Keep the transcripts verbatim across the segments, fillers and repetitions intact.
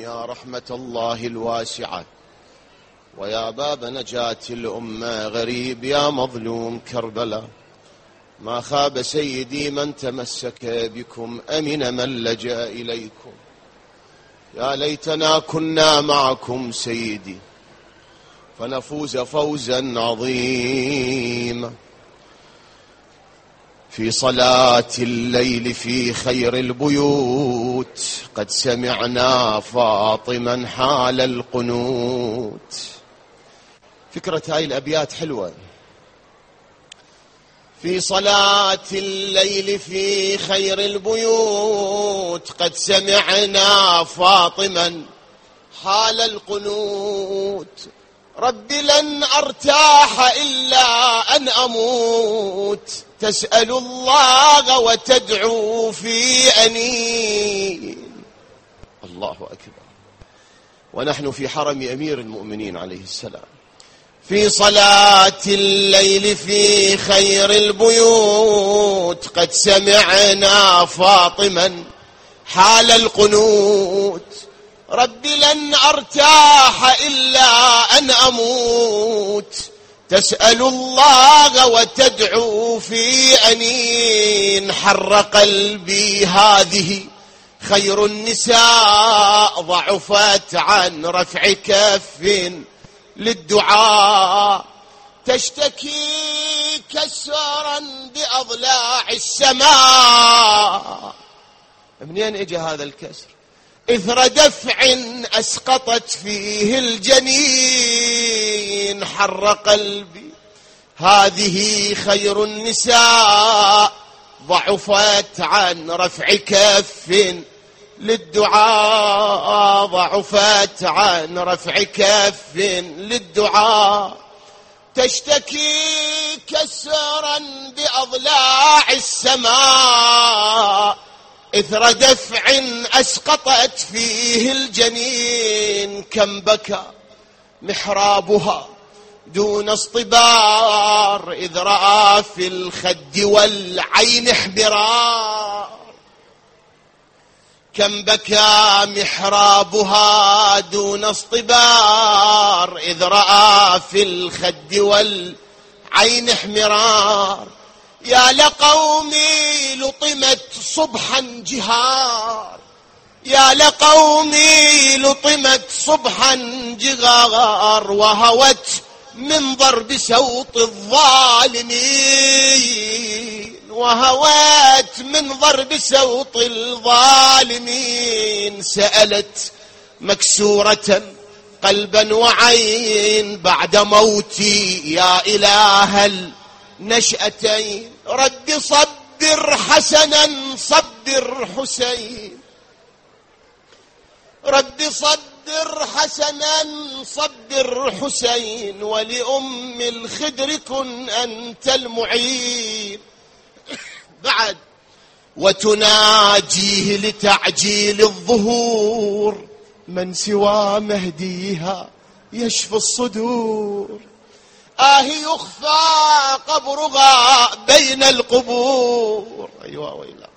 يا رحمة الله الواسعة، ويا باب نجاة الأمة، غريب يا مظلوم كربلاء. ما خاب سيدي من تمسك بكم، أمن من لجأ إليكم. يا ليتنا كنا معكم سيدي فنفوز فوزا عظيما. في صلاة الليل في خير البيوت قد سمعنا فاطما حال القنوت. فكرة هاي الأبيات حلوة. في صلاة الليل في خير البيوت قد سمعنا فاطما حال القنوت. رب لن أرتاح إلا أن أموت، تسأل الله وتدعو في أنين. الله أكبر. ونحن في حرم أمير المؤمنين عليه السلام. في صلاة الليل في خير البيوت قد سمعنا فاطما حال القنوت. رب لن أرتاح إلا أن أموت، تسأل الله وتدعو في أنين. حر قلبي هذه خير النساء، ضعفت عن رفع كف للدعاء. تشتكي كسرا بأضلاع السماء. منين اجى هذا الكسر؟ إثر دفع أسقطت فيه الجنين. حر قلبي هذه خير النساء، ضعفت عن رفع كف للدعاء. ضعفت عن رفع كف للدعاء. تشتكي كسرا بأضلاع السماء، إثر دفع أسقطت فيه الجنين. كم بكى محرابها دون اصطبار، إذ رأى في الخد والعين احبرار. كم بكى محرابها دون اصطبار، إذ رأى في الخد والعين احمرار. يا لقومي لطمت صبحا جهار، يا لقومي لطمت صبحا جغار. وهوت من ضرب سوط الظالمين، وهوت من ضرب سوط الظالمين. سألت مكسورة قلبا وعين بعد موتي يا إله النشأتين. رد صبر حسنا صبر حسين، رد صبر حسنا صبر حسين. ولأم الخدر كن أنت المعين. بعد وتناجيه لتعجيل الظهور، من سوى مهديها يشفي الصدور. آه يخفى قبرها بين القبور. أيوة ويلا.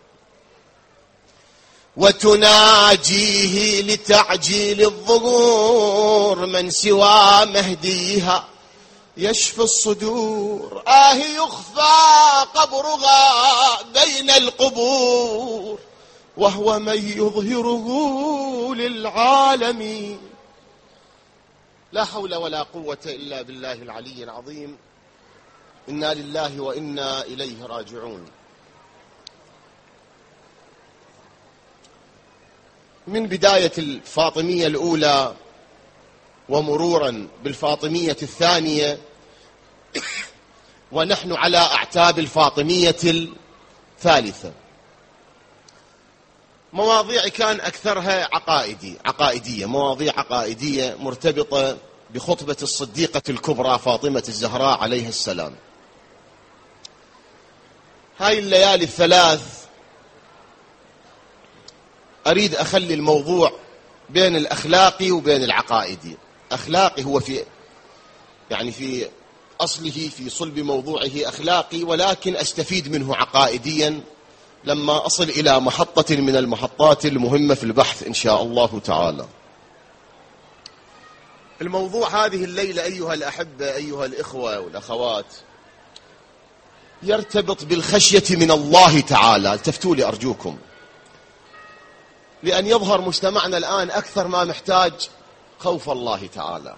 وتناجيه لتعجيل الظهور، من سوى مهديها يشفي الصدور. آه يخفى قبرها بين القبور، وهو من يظهره للعالمين. لا حول ولا قوة إلا بالله العلي العظيم. إنا لله وإنا إليه راجعون. من بداية الفاطمية الأولى ومرورا بالفاطمية الثانية، ونحن على أعتاب الفاطمية الثالثة، مواضيع كان أكثرها عقائدي عقائدية مواضيع عقائدية مرتبطة بخطبة الصديقة الكبرى فاطمة الزهراء عليها السلام. هاي الليالي الثلاث أريد أخلي الموضوع بين الأخلاقي وبين العقائدي. أخلاقي هو في يعني في أصله في صلب موضوعه أخلاقي، ولكن أستفيد منه عقائديا لما أصل إلى محطة من المحطات المهمة في البحث إن شاء الله تعالى. الموضوع هذه الليلة أيها الأحبة أيها الإخوة والأخوات يرتبط بالخشية من الله تعالى. التفتوا لي أرجوكم، لأن يظهر مجتمعنا الآن أكثر ما محتاج خوف الله تعالى.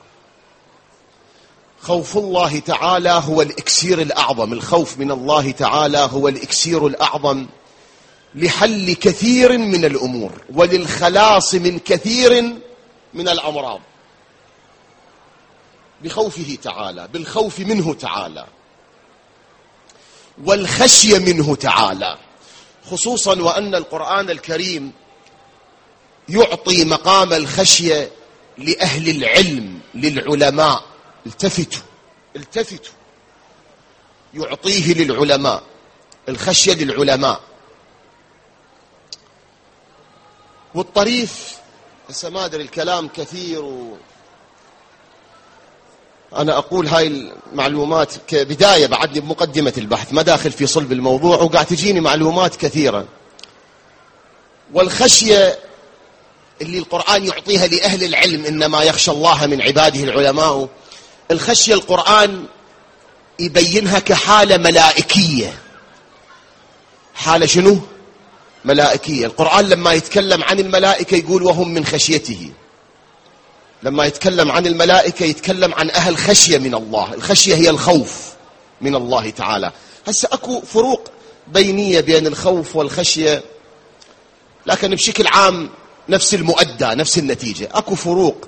خوف الله تعالى هو الإكسير الأعظم، الخوف من الله تعالى هو الإكسير الأعظم لحل كثير من الأمور وللخلاص من كثير من الأمراض، بخوفه تعالى، بالخوف منه تعالى والخشية منه تعالى، خصوصا وأن القرآن الكريم يعطي مقام الخشية لأهل العلم للعلماء. التفتوا التفتوا يعطيه للعلماء، الخشية للعلماء. والطريف هسه ما أدري الكلام كثير و... أنا أقول هاي المعلومات كبداية، بعدني بمقدمة البحث ما داخل في صلب الموضوع، وقاعد تجيني معلومات كثيرة. والخشية اللي القرآن يعطيها لأهل العلم، إنما يخشى الله من عباده العلماء. الخشية القرآن يبينها كحالة ملائكية. حالة شنو؟ ملائكية. القرآن لما يتكلم عن الملائكة يقول وهم من خشيته. لما يتكلم عن الملائكة يتكلم عن أهل خشية من الله. الخشية هي الخوف من الله تعالى. هسه أكو فروق بينية بين الخوف والخشية، لكن بشكل عام نفس المؤدى نفس النتيجة. أكو فروق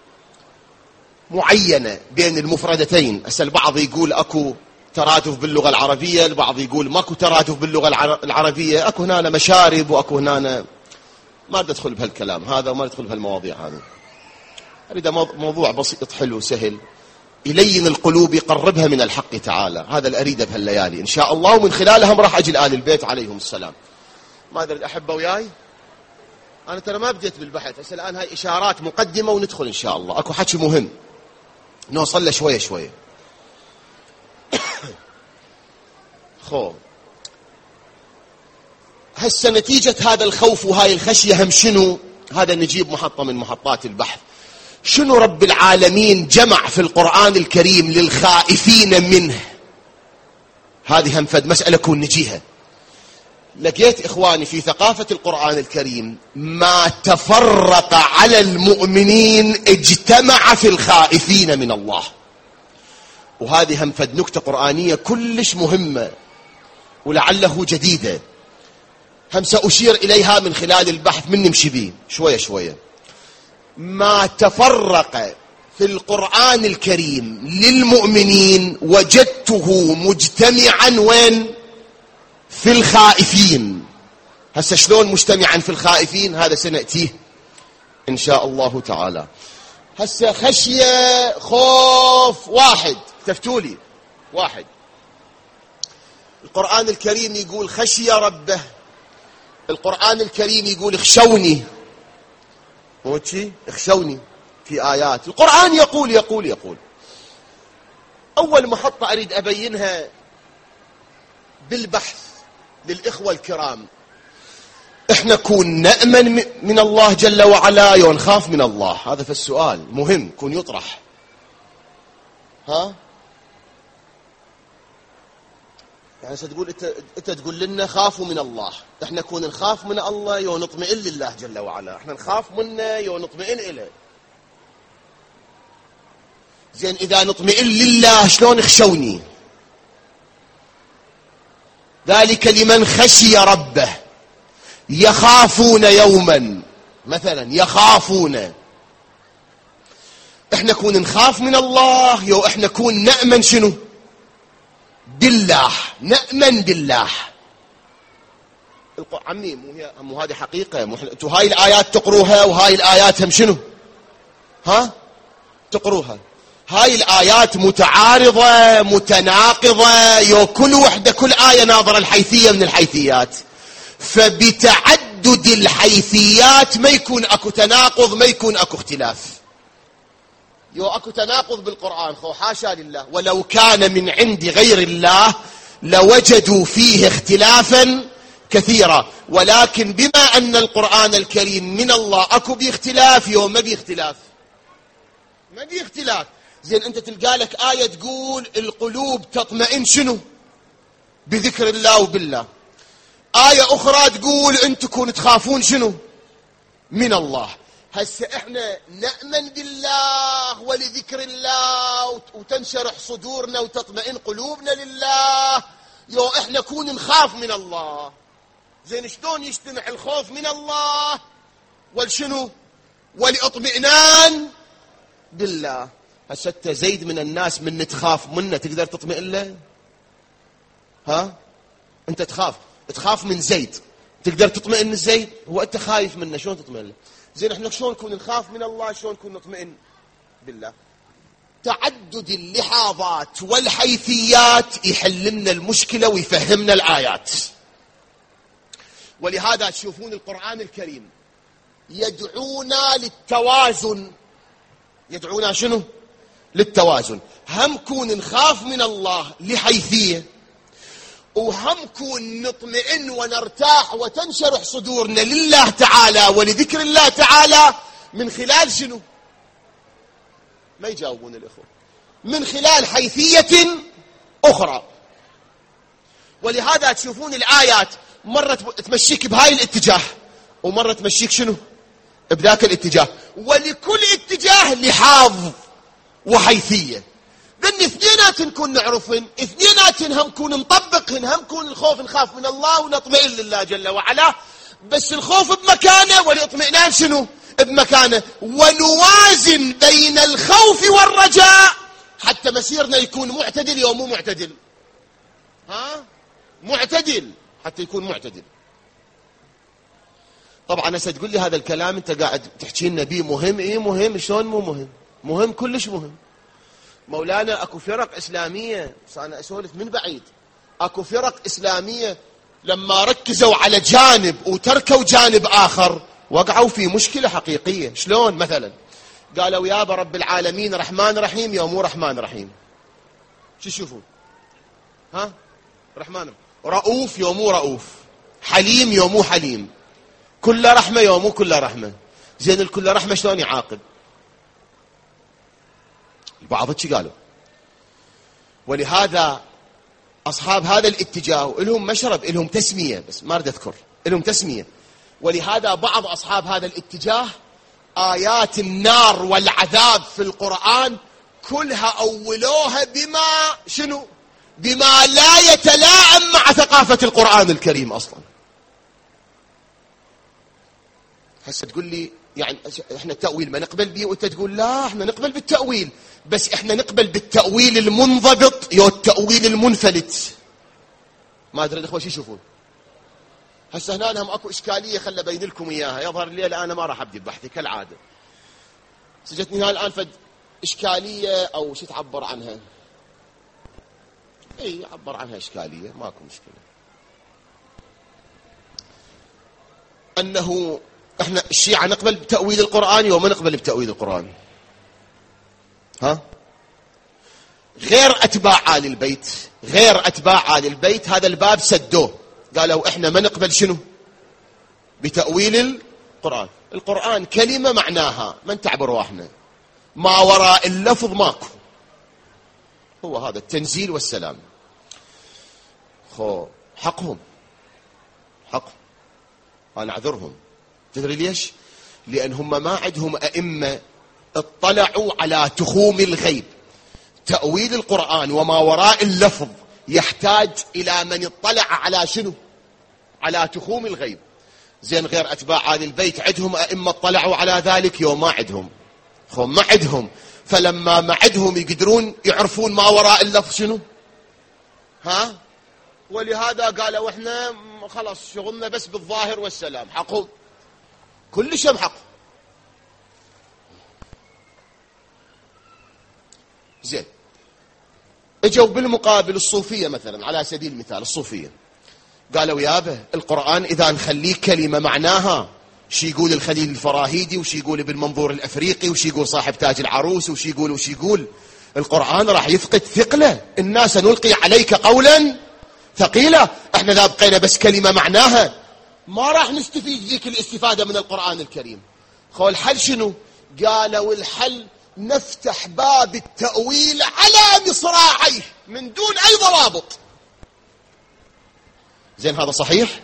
معينة بين المفردتين. هسه البعض يقول أكو ترادف باللغة العربية، البعض يقول ماكو ترادف باللغة العربية، أكو هنا مشارب وأكو هنا. ما بدي أدخل بهالكلام هذا وما أدخل بهالمواضيع هذه. أريد موضوع بسيط حلو سهل يلين القلوب، يقربها من الحق تعالى. هذا اللي أريده بهالليالي إن شاء الله، ومن خلالها راح أجي آل البيت عليهم السلام. ما أدري الأحبة وياي، أنا ترى ما بديت بالبحث هسه الآن، هاي إشارات مقدمة وندخل إن شاء الله. أكو حكي مهم نوصل له شوية شوية. خو هسه نتيجة هذا الخوف وهاي الخشية هم شنو؟ هذا نجيب محطة من محطات البحث. شنو رب العالمين جمع في القرآن الكريم للخائفين منه؟ هذه هم فد مسألة كون نجيها. لقيت إخواني في ثقافة القرآن الكريم ما تفرق على المؤمنين اجتمع في الخائفين من الله. وهذه هم فد نكتة قرآنية كلش مهمة ولعله جديدة، هم سأشير إليها من خلال البحث من نمشي بيه شوية شوية. ما تفرق في القرآن الكريم للمؤمنين وجدته مجتمعا وين؟ في الخائفين. هسه شلون مجتمعا في الخائفين؟ هذا سنأتيه إن شاء الله تعالى. هسه خشية خوف واحد، تفتولي واحد. القرآن الكريم يقول خشي ربه، القرآن الكريم يقول اخشوني، مو شيء اخشوني في آيات. القرآن يقول يقول يقول أول محطة أريد أبينها بالبحث للإخوة الكرام. إحنا كون نأمن من الله جل وعلا ونخاف من الله؟ هذا في السؤال مهم كون يطرح. ها يعني ستقول انت انت تقول لنا خافوا من الله، احنا كون نخاف من الله يو نطمئن لله جل وعلا، احنا نخاف منه يو نطمئن إليه. زين اذا نطمئن لله شلون اخشوني؟ ذلك لمن خشي ربه يخافون يوما، مثلا يخافون. احنا كون نخاف من الله يو احنا كون نأمن شنو؟ بالله، نأمن بالله. عمي مو هي مو هذه حقيقة؟ مو انتوا هاي الآيات تقروها وهاي الآيات هم شنو؟ ها؟ تقروها. هاي الآيات متعارضة متناقضة، يو كل وحدة كل آية ناظرة الحيثية من الحيثيات، فبتعدد الحيثيات ما يكون أكو تناقض ما يكون أكو اختلاف. يو أكو تناقض بالقرآن خو حاشا لله، ولو كان من عند غير الله لوجدوا فيه اختلافا كثيرا، ولكن بما أن القرآن الكريم من الله أكو باختلاف يو ما باختلاف ما في اختلاف. زين أنت تلقى لك آية تقول القلوب تطمئن شنو؟ بذكر الله وبالله. آية أخرى تقول أن تكون تخافون شنو؟ من الله. هسه احنا نأمن بالله ولذكر الله وتنشرح صدورنا وتطمئن قلوبنا لله، يو احنا كون نخاف من الله. زين شلون يجتمع الخوف من الله والشنو؟ والاطمئنان بالله. هسه زيد من الناس من تخاف منه تقدر تطمئن له؟ ها؟ انت تخاف تخاف من زيد تقدر تطمئن لزيد؟ هو انت خايف منه شلون تطمئن له؟ زين احنا شلون نكون نخاف من الله؟ شلون نكون نطمئن بالله؟ تعدد اللحاظات والحيثيات يحل لنا المشكلة ويفهمنا الآيات. ولهذا تشوفون القرآن الكريم يدعونا للتوازن. يدعونا شنو؟ للتوازن. هم كون نخاف من الله لحيثية، وهم كون نطمئن ونرتاح وتنشرح صدورنا لله تعالى ولذكر الله تعالى من خلال شنو؟ ما يجاوبون الإخوة. من خلال حيثية أخرى. ولهذا تشوفون الآيات مرة تمشيك بهاي الاتجاه ومرة تمشيك شنو؟ بذاك الاتجاه. ولكل اتجاه لحاظ وحيثية. ذن اثنينات نكون نعرفهن، اثنينات هم كون نطبقهن، هم كون الخوف نخاف من الله ونطمئن لله جل وعلا، بس الخوف بمكانه والاطمئنان شنو؟ بمكانه. ونوازن بين الخوف والرجاء حتى مسيرنا يكون معتدل. يوم مو معتدل، ها؟ معتدل حتى يكون معتدل. طبعا هسه تقول لي هذا الكلام انت قاعد تحكي لنا بيه مهم. ايه مهم، شلون مو مهم؟ مهم كلش مهم. مولانا اكو فرق اسلاميه، بس انا اسولف من بعيد، اكو فرق اسلاميه لما ركزوا على جانب وتركوا جانب اخر وقعوا في مشكله حقيقيه. شلون؟ مثلا قالوا يا رب العالمين رحمن رحيم يا مو رحمن رحيم. شو تشوفون؟ ها؟ رحمن رؤوف يا مو رؤوف، حليم يا مو حليم، كل رحمه يا مو كل رحمه. زين الكل رحمه شلون يعاقب؟ البعض شي قالوا. ولهذا أصحاب هذا الاتجاه لهم مشرب، لهم تسمية، بس ما أريد أذكر، لهم تسمية. ولهذا بعض أصحاب هذا الاتجاه آيات النار والعذاب في القرآن كلها أولوها بما شنو؟ بما لا يتلائم مع ثقافة القرآن الكريم أصلا. هسه تقول لي يعني احنا التأويل ما نقبل به، وانت تقول لا احنا نقبل بالتأويل، بس احنا نقبل بالتأويل المنضبط يا التأويل المنفلت. ما ادري الاخوه شو يشوفون. هسه هنا هم اكو اشكاليه خل ابين لكم اياها. يظهر لي الان ما راح ابدي بحثي كالعاده. سجتني هاي الان فد اشكاليه او شو تعبر عنها؟ اي عبر عنها اشكاليه، ماكو مشكله. انه احنا الشيعة نقبل بتأويل القرآن وما نقبل بتأويل القرآن؟ ها؟ غير أتباع آل البيت، غير أتباع آل البيت هذا الباب سدوه، قالوا احنا ما نقبل شنو؟ بتأويل القرآن. القرآن كلمة معناها من تعبروا احنا، ما وراء اللفظ ماكو، هو هذا التنزيل والسلام. خو حقهم، حقهم، أنا أعذرهم. تدري ليش؟ لأن هم ما عندهم أئمة اطلعوا على تخوم الغيب. تأويل القرآن وما وراء اللفظ يحتاج إلى من اطلع على شنو؟ على تخوم الغيب. زين غير أتباع آل البيت عندهم أئمة اطلعوا على ذلك؟ يوم ما عندهم، خو ما عندهم. فلما ما عندهم يقدرون يعرفون ما وراء اللفظ شنو؟ ها؟ ولهذا قالوا احنا خلاص شغلنا بس بالظاهر والسلام. حقهم كل شيء حق. زين اجوا بالمقابل الصوفية مثلا، على سبيل المثال الصوفية قالوا يابا القرآن إذا نخليه كلمة معناها شي يقول الخليل الفراهيدي، وشي يقول ابن منظور الأفريقي، وشي يقول صاحب تاج العروس، وشي يقول وشي يقول القرآن راح يفقد ثقله. الناس نلقي عليك قولا ثقيلة. احنا لا بقينا بس كلمة معناها ما راح نستفيد ذيك الاستفادة من القرآن الكريم. خو الحل شنو؟ قالوا الحل نفتح باب التأويل على مصراعيه من دون أي ضوابط. زين هذا صحيح؟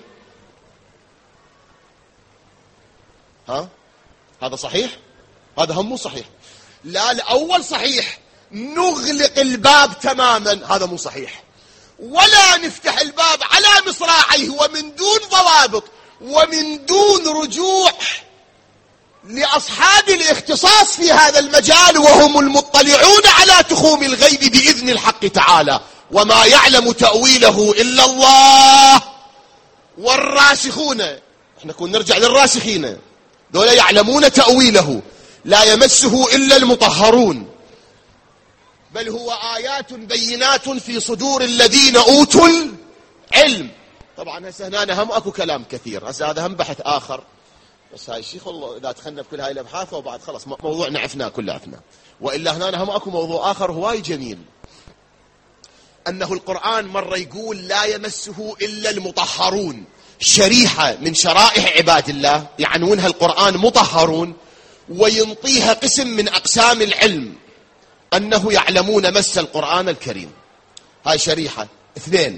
ها؟ هذا صحيح؟ هذا هم مو صحيح. لا الأول صحيح، نغلق الباب تماما، هذا مو صحيح. ولا نفتح الباب على مصراعيه ومن دون ضوابط ومن دون رجوع لأصحاب الاختصاص في هذا المجال وهم المطلعون على تخوم الغيب بإذن الحق تعالى. وما يعلم تأويله إلا الله والراسخون. احنا كنا نرجع للراسخين، دول يعلمون تأويله لا يمسه إلا المطهرون، بل هو آيات بينات في صدور الذين أوتوا العلم. طبعا هسه هنا هم أكو كلام كثير، هسه هذا هم بحث آخر، بس هاي الشيخ والله إذا دخلنا بكل هاي الأبحاث وبعد خلص موضوعنا عفناه كله عفناه. وإلا هنا هم أكو موضوع آخر هواي جميل، أنه القرآن مرة يقول لا يمسه إلا المطهرون، شريحة من شرائح عباد الله يعنونها القرآن مطهرون، وينطيها قسم من أقسام العلم أنه يعلمون مس القرآن الكريم. هاي شريحة. اثنين،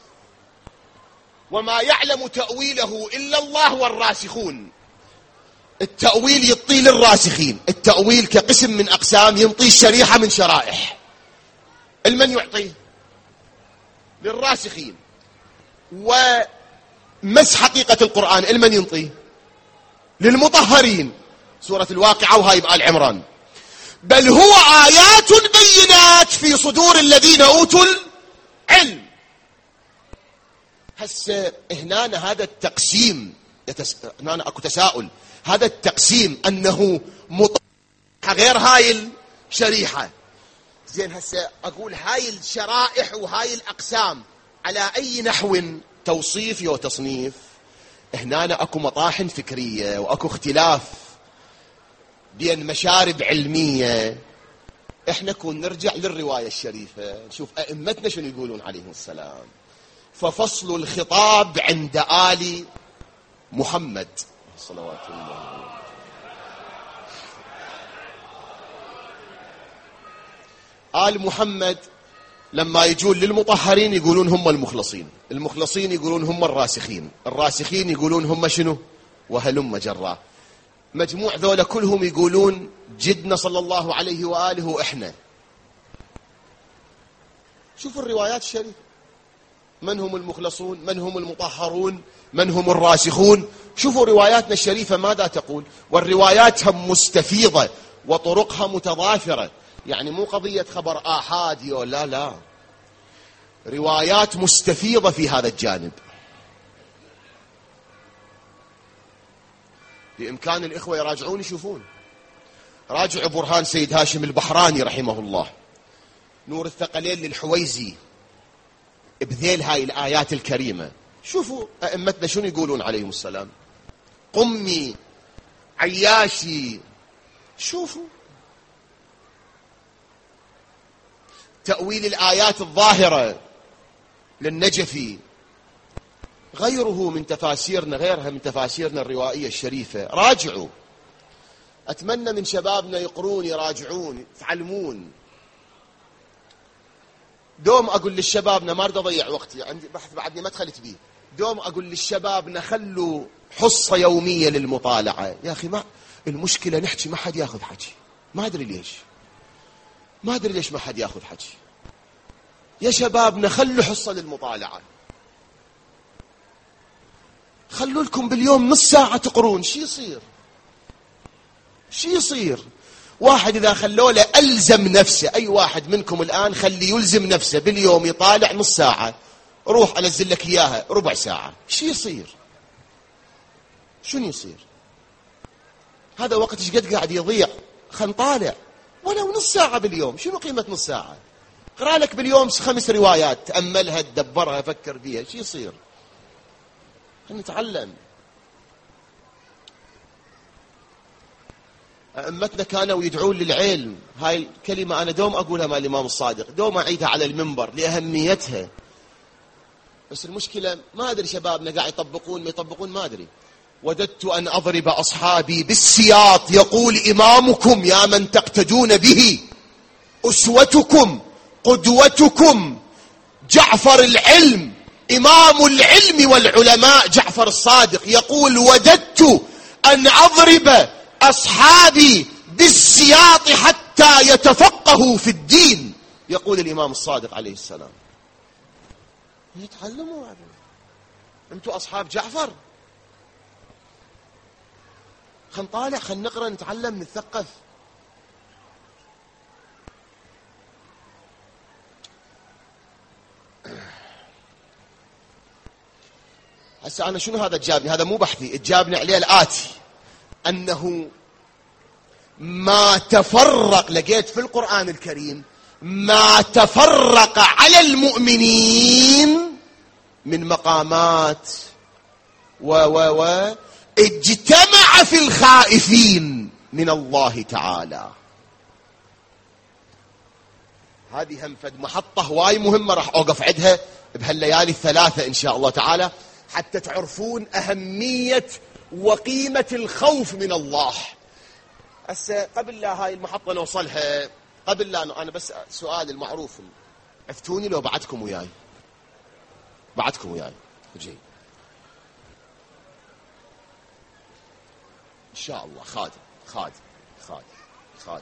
وما يعلم تأويله إلا الله والراسخون. التأويل يطي للراسخين، التأويل كقسم من أقسام ينطي الشريحة من شرائح. المن يعطيه؟ للراسخين. ومس حقيقة القرآن المن ينطيه؟ للمطهرين. سورة الواقعة وهاي بآل عمران. بل هو آيات بينات في صدور الذين أوتوا العلم. هسه هنا هذا التقسيم يتس... هنا أكو تساؤل، هذا التقسيم أنه مطهر غير هاي الشريحة. زين هسه أقول هاي الشرائح وهاي الأقسام على أي نحو توصيفي وتصنيف؟ هنا أكو مطاحن فكرية وأكو اختلاف بين مشارب علمية. احنا كون نرجع للرواية الشريفة نشوف أئمتنا شنو يقولون عليهم السلام. ففصل الخطاب عند آل محمد صلوات الله. آل محمد لما يجون للمطهرين يقولون هم المخلصين، المخلصين يقولون هم الراسخين، الراسخين يقولون هم شنو؟ وهلم جرا. مجموع ذولا كلهم يقولون جدنا صلى الله عليه وآله وإحنا. شوفوا الروايات الشريفة، من هم المخلصون، من هم المطهرون، من هم الراسخون. شوفوا رواياتنا الشريفة ماذا تقول. والروايات هم مستفيضة وطرقها متضافرة، يعني مو قضية خبر آحادي ولا لا، روايات مستفيضة في هذا الجانب. بإمكان الإخوة يراجعون يشوفون. راجعوا برهان سيد هاشم البحراني رحمه الله، نور الثقلين للحويزي، بذيل هاي الآيات الكريمة. شوفوا أئمتنا شنو يقولون عليهم السلام. قمي، عياشي، شوفوا تأويل الآيات الظاهرة للنجفي، غيره من تفاسيرنا، غيرها من تفاسيرنا الروائية الشريفة. راجعوا. أتمنى من شبابنا يقرون يراجعون يتعلمون. دوم أقول للشبابنا، ما أريد أضيع وقتي، عندي بحث بعدني ما دخلت بيه، دوم أقول للشبابنا خلوا حصة يومية للمطالعة. يا أخي ما المشكلة نحكي ما حد ياخذ حكي، ما أدري ليش، ما أدري ليش ما حد ياخذ حكي. يا شبابنا خلوا حصة للمطالعة، خلوا لكم باليوم نص ساعة تقرون. شي يصير؟ شي يصير؟ واحد إذا خلوا له ألزم نفسه، أي واحد منكم الآن خلي يلزم نفسه باليوم يطالع نص ساعة، روح أنزل لك إياها ربع ساعة، شي يصير؟ شنو يصير؟ هذا وقت ايش قد قاعد يضيع. خل نطالع ولو نص ساعة باليوم. شنو قيمة نص ساعة؟ اقرأ لك باليوم خمس روايات، تأملها، تدبرها، فكر فيها، شي يصير؟ نتعلم. أئمتنا كانوا يدعون للعلم. هاي الكلمة أنا دوم أقولها مع الإمام الصادق، دوم أعيدها على المنبر لأهميتها. بس المشكلة ما أدري شبابنا قاعد يطبقون ما يطبقون ما أدري. وددت أن أضرب أصحابي بالسياط يقول إمامكم يا من تقتدون به أسوتكم قدوتكم جعفر العلم إمام العلم والعلماء جعفر الصادق يقول وددت أن أضرب أصحابي بالسياط حتى يتفقهوا في الدين. يقول الإمام الصادق عليه السلام يتعلموا هذا. أنتم أصحاب جعفر، خل نطالع خل نقرأ نتعلم نتثقف. هسه أنا شنو هذا جابني؟ هذا مو بحثي، جابني عليه الآتي أنه ما تفرق، لقيت في القرآن الكريم ما تفرق على المؤمنين من مقامات و و و اجتمع في الخائفين من الله تعالى. هذه هم فد محطة هواي مهمة راح أوقف عندها بهالليالي الثلاثة إن شاء الله تعالى حتى تعرفون أهمية وقيمة الخوف من الله. هسه قبل لا هاي المحطة نوصلها، قبل لا أنا بس سؤال المعروف، افتوني لو بعدكم وياي، بعدكم وياي وجي إن شاء الله. خادم خادم خادم خادم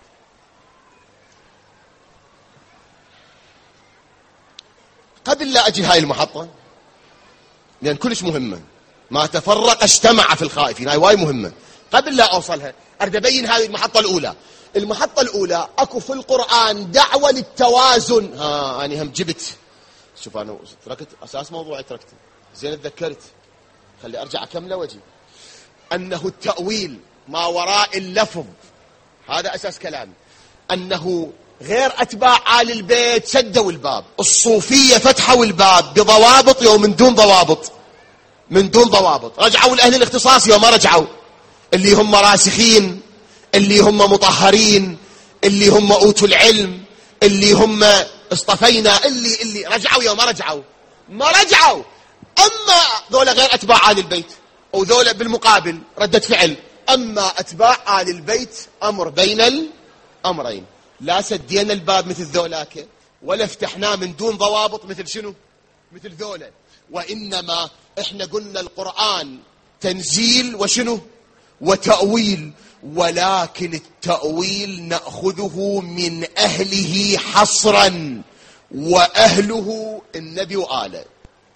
قبل لا أجي هاي المحطة لأن كلش مهمة، ما تفرق اجتمع في الخائفين، هاي واي مهمة. قبل لا أوصلها أريد أبين هذه المحطة الأولى. المحطة الأولى أكو في القرآن دعوة للتوازن. ها أنا هم جبت، شوف أنا تركت أساس موضوعي تركته، زين تذكرت، خلي أرجع أكمله وأجي. أنه التأويل ما وراء اللفظ، هذا أساس كلامي. أنه غير أتباع آل البيت سدوا الباب، الصوفية فتحوا الباب بضوابط يوم من دون ضوابط، من دون ضوابط. رجعوا لأهل الاختصاص يوم ما رجعوا، اللي هم راسخين، اللي هم مطهرين، اللي هم أوتوا العلم، اللي هم اصطفينا، اللي اللي رجعوا يوم ما رجعوا ما رجعوا. أما ذولا غير أتباع آل البيت، وذولا بالمقابل ردة فعل. أما أتباع آل البيت أمر بين الأمرين، لا سدينا الباب مثل ذولاك ولا فتحناه من دون ضوابط مثل شنو؟ مثل ذولا. وإنما إحنا قلنا القرآن تنزيل وشنو؟ وتأويل، ولكن التأويل نأخذه من أهله حصرا، وأهله النبي وآله.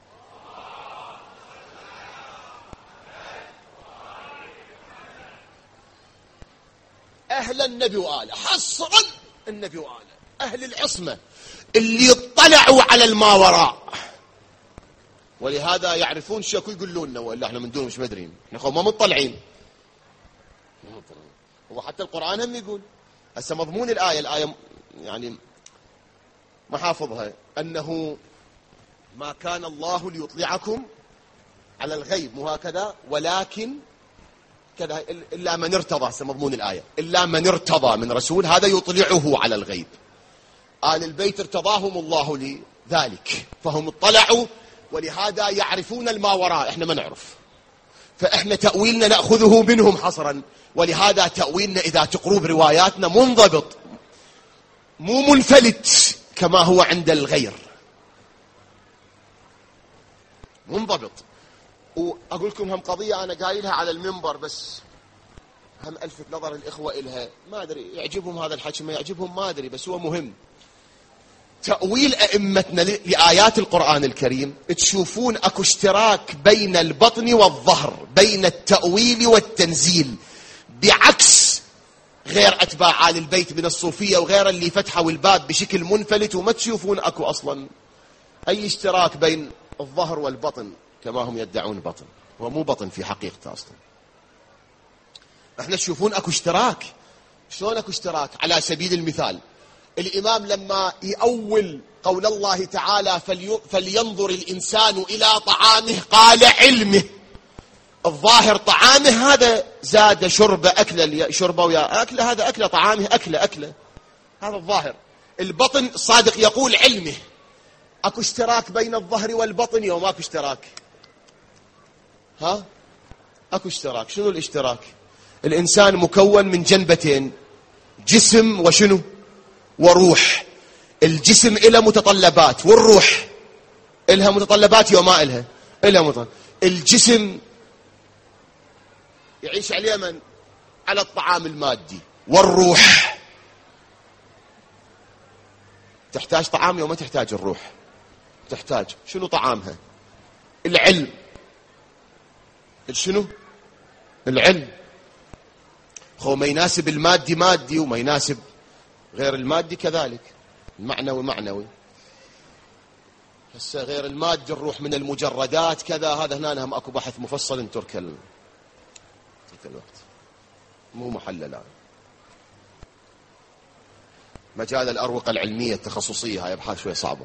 أهل النبي وآله حصرا، النبي وآله أهل العصمة اللي اطلعوا على الماوراء، ولهذا يعرفون شكو يقولون لنا، وإلا احنا من دون مش مدرين، احنا ما مطلعين. هو حتى القرآن هم يقول هسه مضمون الآية، الآية يعني ما حافظها، أنه ما كان الله ليطلعكم على الغيب، مو هكذا؟ ولكن كذا إلا من ارتضى، هسه مضمون الآية إلا من ارتضى من رسول، هذا يطلعه على الغيب. آل البيت ارتضاهم الله لذلك فهم اطلعوا، ولهذا يعرفون الماوراء، احنا ما نعرف، فاحنا تأويلنا نأخذه منهم حصرا. ولهذا تأويلنا إذا تقروا برواياتنا منضبط، مو منفلت كما هو عند الغير، منضبط. وأقول لكم هم قضية أنا قايلها على المنبر، بس هم ألفت نظر الإخوة إلها، ما أدري يعجبهم هذا الحكي ما يعجبهم ما أدري، بس هو مهم. تأويل أئمتنا لآيات القرآن الكريم تشوفون أكو اشتراك بين البطن والظهر، بين التأويل والتنزيل، بعكس غير أتباع آل البيت من الصوفية وغير اللي فتحوا الباب بشكل منفلت، وما تشوفون أكو أصلا أي اشتراك بين الظهر والبطن كما هم يدعون بطن، هو مو بطن في حقيقته أصلا. احنا تشوفون أكو اشتراك. شلون أكو اشتراك؟ على سبيل المثال الإمام لما يأول قول الله تعالى فلي فلينظر الإنسان إلى طعامه قال علمه، الظاهر طعامه هذا زاد شربة أكله، شربة ويا أكله، هذا أكله طعامه أكله أكله، هذا الظاهر. البطن صادق يقول علمه. أكو اشتراك بين الظهر والبطن يوم أكو اشتراك؟ ها اكو اشتراك. شنو الاشتراك؟ الانسان مكون من جنبتين، جسم وشنو؟ وروح. الجسم إله متطلبات والروح إلها متطلبات يو ما إلها؟ إلها متطلبات. الجسم يعيش على من؟ على الطعام المادي. والروح تحتاج طعام يو ما تحتاج الروح؟ تحتاج. شنو طعامها؟ العلم. شنو؟ العلم. خو ما يناسب المادي مادي وما يناسب غير المادي كذلك، المعنوي معنوي. هسه غير المادي الروح من المجردات كذا، هذا هنا هم اكو بحث مفصل ترك ال... ترك الوقت مو محل الان. مجال الأروقة العلمية التخصصية هاي ابحاث شوي صعبة.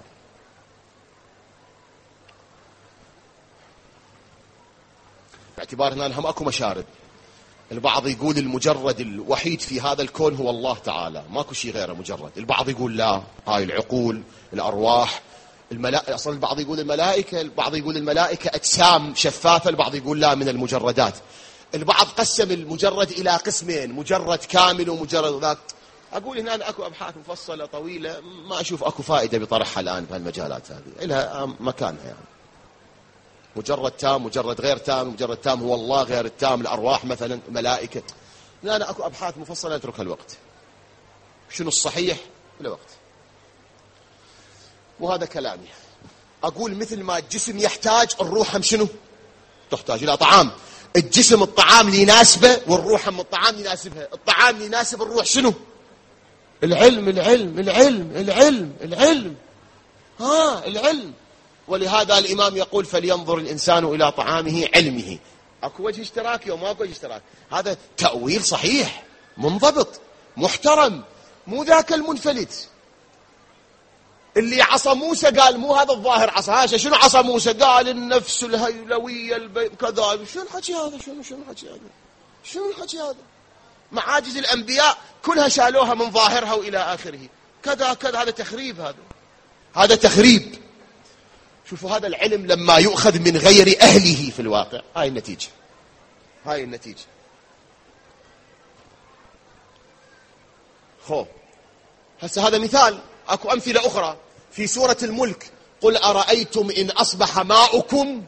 باعتبار هنا هم اكو مشارب. البعض يقول المجرد الوحيد في هذا الكون هو الله تعالى، ماكو شيء غيره مجرد. البعض يقول لا، هاي العقول، الأرواح، الملائكة. أصلا البعض يقول الملائكة، البعض يقول الملائكة أجسام شفافة، البعض يقول لا من المجردات. البعض قسم المجرد إلى قسمين، مجرد كامل ومجرد ذاك. أقول هنا أكو أبحاث مفصلة طويلة ما أشوف أكو فائدة بطرحها الآن بهالمجالات هذه، إلها مكانها يعني. مجرد تام، مجرد غير تام، مجرد تام هو الله، غير التام الأرواح مثلا ملائكة. لا أنا أكو أبحاث مفصلة أتركها الوقت. شنو الصحيح؟ الوقت. وهذا كلامي. أقول مثل ما الجسم يحتاج، الروح هم شنو؟ تحتاج إلى طعام. الجسم الطعام اللي يناسبه، والروح هم الطعام اللي يناسبها. الطعام اللي يناسب الروح شنو؟ العلم. العلم العلم العلم العلم ها العلم. ولهذا الإمام يقول فلينظر الإنسان إلى طعامه علمه. أكو وجه اشتراكي وما أكو وجه اشتراك. هذا تأويل صحيح منضبط محترم، مو ذاك المنفلت اللي عصا موسى قال مو هذا الظاهر عصا هاشا. شنو عصا موسى؟ قال النفس الهيلوية البي... كذا. شنو الحكي هذا؟ شنو شنو الحكي هذا؟ شنو الحكي هذا؟ معاجز الأنبياء كلها شالوها من ظاهرها وإلى آخره كذا كذا. هذا تخريب، هذا هذا تخريب. شوفوا هذا العلم لما يؤخذ من غير أهله في الواقع، هاي النتيجة. هاي النتيجة. خو هسه هذا مثال. أكو أمثلة أخرى في سورة الملك. قل أرأيتم إن أصبح ماؤكم.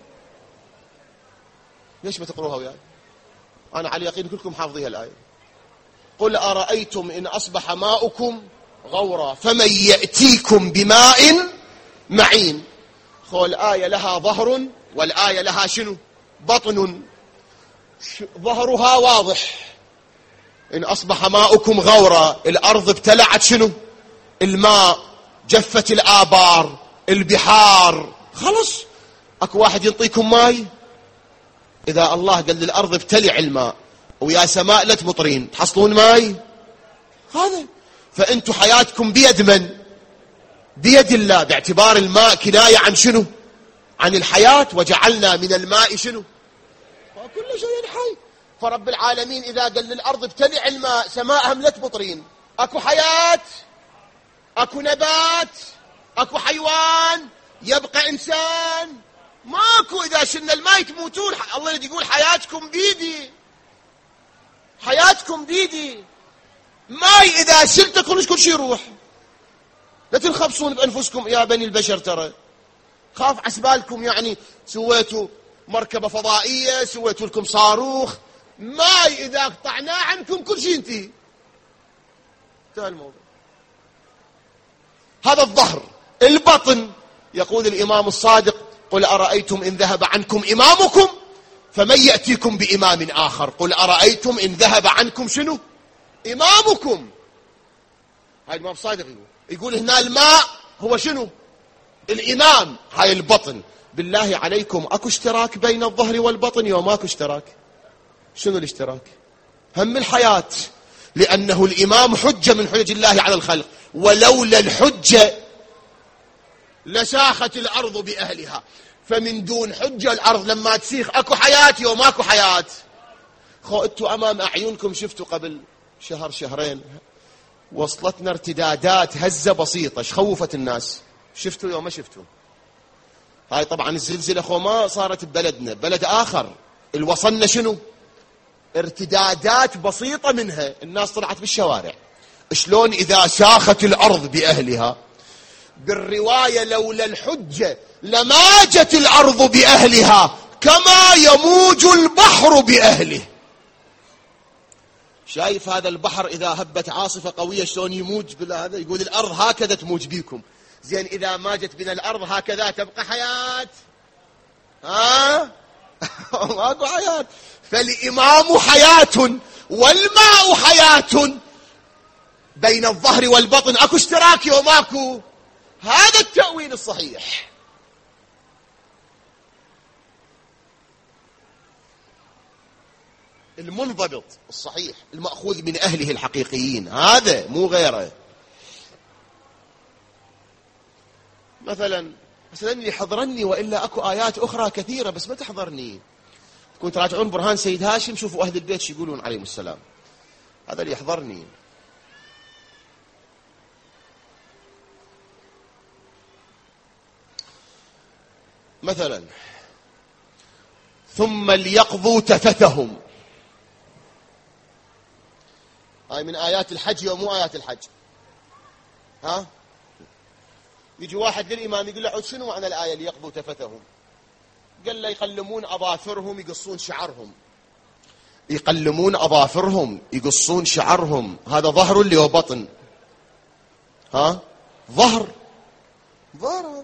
ليش ما تقروها وياي؟ أنا على يقين كلكم حافظيها الآية. قل أرأيتم إن أصبح ماؤكم غورا فمن يأتيكم بماء معين. خو الآية لها ظهر والآية لها شنو؟ بطن. ظهرها واضح، إن أصبح ماؤكم غورا، الأرض ابتلعت شنو؟ الماء، جفت الآبار، البحار، خلص. أكو واحد ينطيكم ماي؟ إذا الله قال للأرض ابتلع الماء ويا سماء لا تمطرين، تحصلون ماي؟ هذا. فأنتوا حياتكم بيد من؟ بيد الله، باعتبار الماء كناية عن شنو؟ عن الحياة. وجعلنا من الماء شنو؟ كل شيء حي. فرب العالمين إذا قال للأرض ابتلع الماء، سماءهم لا تمطرين، أكو حياة، أكو نبات، أكو حيوان، يبقى إنسان؟ ماكو. إذا شلنا الماء تموتون. الله يقول حياتكم بيدي، حياتكم بيدي. ماي إذا شلت كل شيء يروح. لا تنخبصون بأنفسكم يا بني البشر، ترى خاف عسبالكم يعني سويتوا مركبة فضائية، سويتوا لكم صاروخ. ماي إذا قطعناه عنكم كل شيء ينتهي. انتهى الموضوع. هذا الظهر. البطن يقول الإمام الصادق قل أرأيتم إن ذهب عنكم إمامكم فمن يأتيكم بإمام آخر. قل أرأيتم إن ذهب عنكم شنو؟ إمامكم. هاي الإمام الصادق يقول يقول هنا الماء هو شنو؟ الإمام. هاي البطن. بالله عليكم أكو اشتراك بين الظهر والبطن يوم ماكو اشتراك؟ شنو الاشتراك؟ هم الحياة، لأنه الإمام حجة من حجج الله على الخلق، ولولا الحجة لساخت الأرض بأهلها. فمن دون حجة الأرض لما تسيخ أكو حياة يوم ماكو حياة. خو انتوا أمام أعينكم شفتوا قبل شهر شهرين وصلتنا ارتدادات هزة بسيطة شخوفت الناس. شفتوا يوم ما شفتوا؟ هاي طبعا الزلزلة خو ما صارت ببلدنا، بلد آخر الوصلنا شنو؟ ارتدادات بسيطة منها الناس طلعت بالشوارع. شلون إذا ساخت الأرض بأهلها؟ بالرواية لولا الحجة لماجت الأرض بأهلها كما يموج البحر بأهله. شايف هذا البحر إذا هبت عاصفة قوية شلون يموج بالهذا؟ يقول الأرض هكذا تموج بيكم. زين إذا ماجت بنا الأرض هكذا تبقى حياة؟ ها؟ ماكو حياة. فالإمام حياة والماء حياة، بين الظهر والبطن أكو اشتراك وماكو. هذا التأويل الصحيح. المنضبط الصحيح المأخوذ من أهله الحقيقيين، هذا مو غيره. مثلا مثلا اللي حضرني، وإلا أكو آيات أخرى كثيرة بس ما تحضرني. كنت تراجعون برهان سيد هاشم، شوفوا أهل البيت شو يقولون عليهم السلام. هذا اللي يحضرني. مثلا ثم ليقضوا تفثهم، هاي من آيات الحج ومو آيات الحج. ها؟ يجي واحد للإمام يقول له عود شنو معنى الآية ليقضوا تفثهم؟ قال له يقلمون أظافرهم يقصون شعرهم. يقلمون أظافرهم يقصون شعرهم، هذا ظهر اللي هو بطن. ها؟ ظهر ظهر.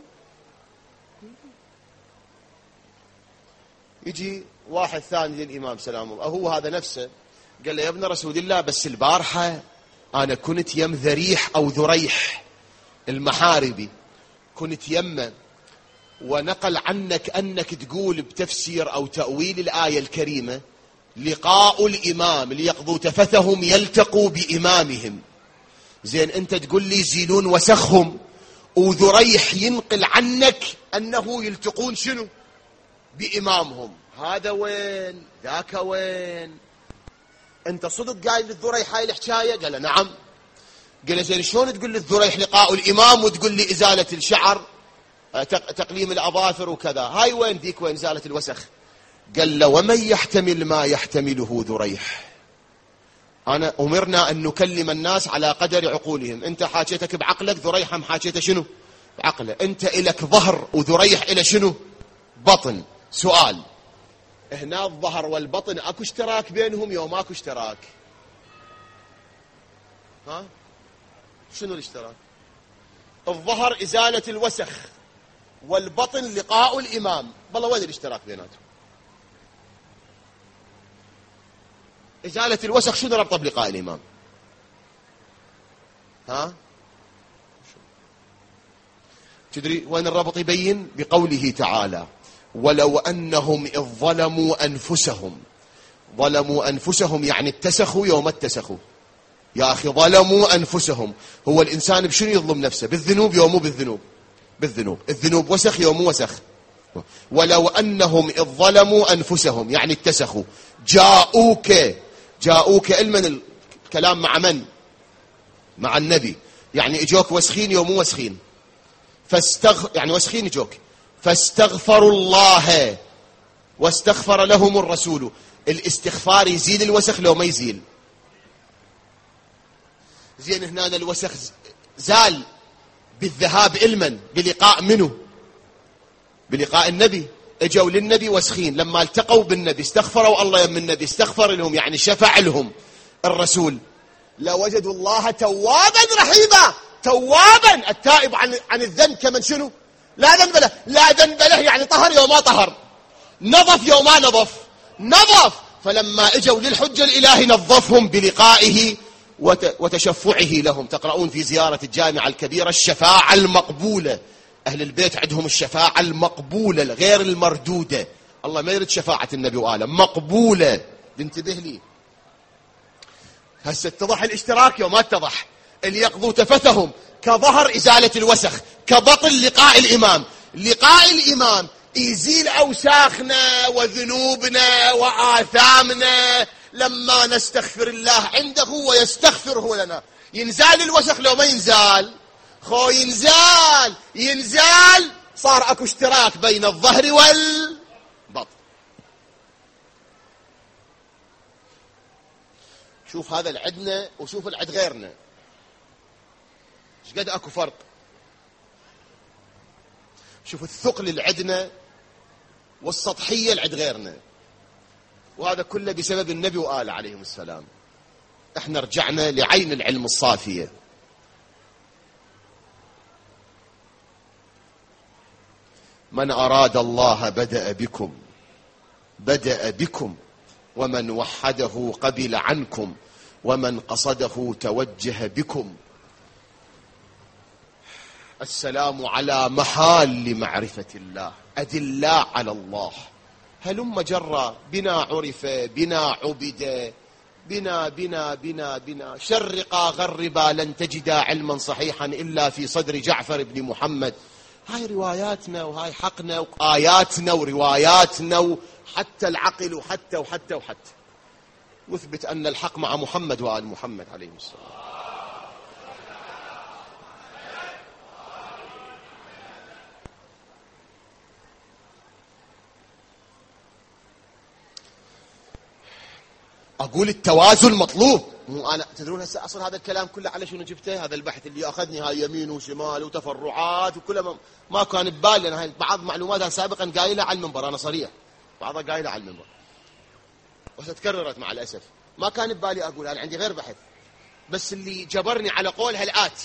يجي واحد ثاني للإمام سلام الله، هو هذا نفسه، قال له يا ابن رسول الله بس البارحة أنا كنت يم ذريح أو ذريح المحاربي، كنت يمه، ونقل عنك أنك تقول بتفسير أو تأويل الآية الكريمة لقاء الإمام ليقضوا تفثهم يلتقوا بإمامهم. زين أنت تقول لي يزيلون وسخهم، وذريح ينقل عنك أنه يلتقون شنو؟ بإمامهم. هذا وين؟ ذاك وين؟ أنت صدق قايل للذريح هاي الحكاية؟ قال نعم. قال زين شلون تقول للذريح لقاء الإمام وتقول لي إزالة الشعر تقليم الأظافر وكذا؟ هاي وين ذيك؟ وين إزالة الوسخ؟ قال له ومن يحتمل ما يحتمله ذريح. أنا أمرنا أن نكلم الناس على قدر عقولهم. أنت حاجتك بعقلك، ذريح هم حاجته شنو؟ بعقله. أنت إلك ظهر وذريح إلى شنو؟ بطن. سؤال، هنا الظهر والبطن أكو اشتراك بينهم يوم أكو اشتراك؟ ها؟ شنو الاشتراك؟ الظهر إزالة الوسخ، والبطن لقاء الإمام. بالله وين الاشتراك بيناتهم؟ إزالة الوسخ شنو ربطه بلقاء الإمام؟ ها؟ تدري وين الربط يبين؟ بقوله تعالى ولو أنهم إذ ظلموا أنفسهم. ظلموا أنفسهم يعني اتسخوا يوم اتسخوا. يا أخي ظلموا أنفسهم، هو الإنسان بشنو يظلم نفسه؟ بالذنوب يوم مو بالذنوب؟ بالذنوب. الذنوب وسخ يوم مو وسخ؟ ولو أنهم إذ ظلموا أنفسهم يعني اتسخوا جاءوك. جاءوك علما الكلام مع من؟ مع النبي. يعني اجوك وسخين يوم مو وسخين؟ فاستغ... يعني وسخين اجوك فاستغفروا الله واستغفر لهم الرسول. الاستغفار يزيل الوسخ لو ما يزيل؟ زين هنا الوسخ زال بالذهاب علما بلقاء منه؟ بلقاء النبي. اجوا للنبي وسخين، لما التقوا بالنبي استغفروا الله يم النبي، استغفر لهم يعني شفع لهم الرسول. لوجدوا الله توابا رحيما. توابا التائب عن عن الذنب كمن شنو؟ لا ذنب له. لا ذنب له يعني طهر يوم ما طهر، نظف يوم ما نظف، نظف. فلما اجوا للحجة الإلهي نظفهم بلقائه وتشفعه لهم. تقرؤون في زيارة الجامعة الكبيرة الشفاعة المقبولة. أهل البيت عندهم الشفاعة المقبولة غير المردودة. الله ما يريد شفاعة النبي وآله، مقبولة. انتبه لي هسه اتضح الاشتراك يوم ما اتضح. اللي يقضوا تفثهم كظهر إزالة الوسخ، كبطن لقاء الإمام. لقاء الإمام يزيل أوساخنا وذنوبنا وآثامنا لما نستغفر الله عنده ويستغفره لنا. ينزال الوسخ لو ما ينزال؟ خو ينزال. ينزال صار اكو اشتراك بين الظهر والبطن. شوف هذا العدنا وشوف العد غيرنا، ايش قد اكو فرق. شوف الثقل العدنا والسطحية العد غيرنا، وهذا كله بسبب النبي وآله عليهم السلام. احنا رجعنا لعين العلم الصافية. من أراد الله بدأ بكم بدأ بكم ومن وحده قبل عنكم ومن قصده توجه بكم. السلام على محال لمعرفة الله، أدلاء على الله. هلم جرى بنا عرف بنا عبد بنا بنا بنا بنا شرقا غربا لن تجدا علما صحيحا إلا في صدر جعفر بن محمد. هاي رواياتنا وهاي حقنا وآياتنا ورواياتنا وحتى العقل وحتى وحتى وحتى يثبت أن الحق مع محمد وآل محمد عليهم السلام. أقول التوازن مطلوب. مو أنا تدرون هسه أصل هذا الكلام كله على شنو جبته؟ هذا البحث اللي أخذني هاي يمين وشمال وتفرعات وكله ما, ما كان ببالي، لأن هاي بعض معلوماتها سابقا قايلة على المنبر، أنا صريح بعضها قايلة على المنبر وستكررت مع الأسف، ما كان ببالي أقول. أنا عندي غير بحث، بس اللي جبرني على قولها الآتي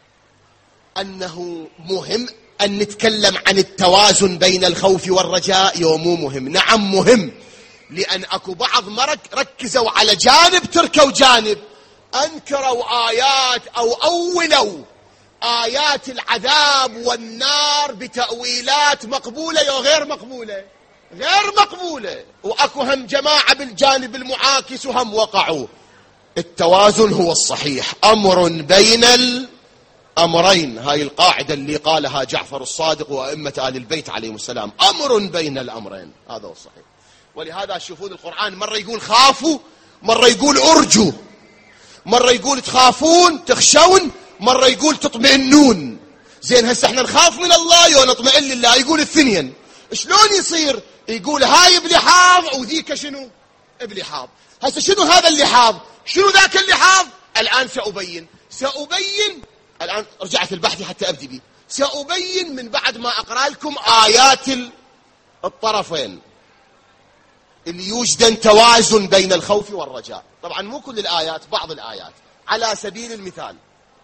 أنه مهم أن نتكلم عن التوازن بين الخوف والرجاء. يوم مو مهم؟ نعم مهم، لأن أكو بعض مرك ركزوا على جانب تركوا جانب، أنكروا آيات أو أولوا آيات العذاب والنار بتأويلات مقبولة وغير مقبولة، غير مقبولة. وأكو هم جماعة بالجانب المعاكس وهم وقعوا. التوازن هو الصحيح، أمر بين الأمرين. هاي القاعدة اللي قالها جعفر الصادق وأئمة آل البيت عليهم السلام، أمر بين الأمرين، هذا هو الصحيح. ولهذا تشوفون القرآن مرة يقول خافوا، مرة يقول أرجوا، مرة يقول تخافون تخشون، مرة يقول تطمئنون. زين هسه احنا نخاف من الله يو نطمئن لله، يقول الثنين. شلون يصير؟ يقول هاي بلحاظ وذيك شنو بلحاظ. هسه شنو هذا اللحاظ؟ شنو ذاك اللحاظ؟ الآن سأبين سأبين الآن رجعت البحث حتى أبدي به. سأبين من بعد ما أقرأ لكم آيات الطرفين اللي يوجد توازن بين الخوف والرجاء. طبعا مو كل الآيات، بعض الآيات. على سبيل المثال،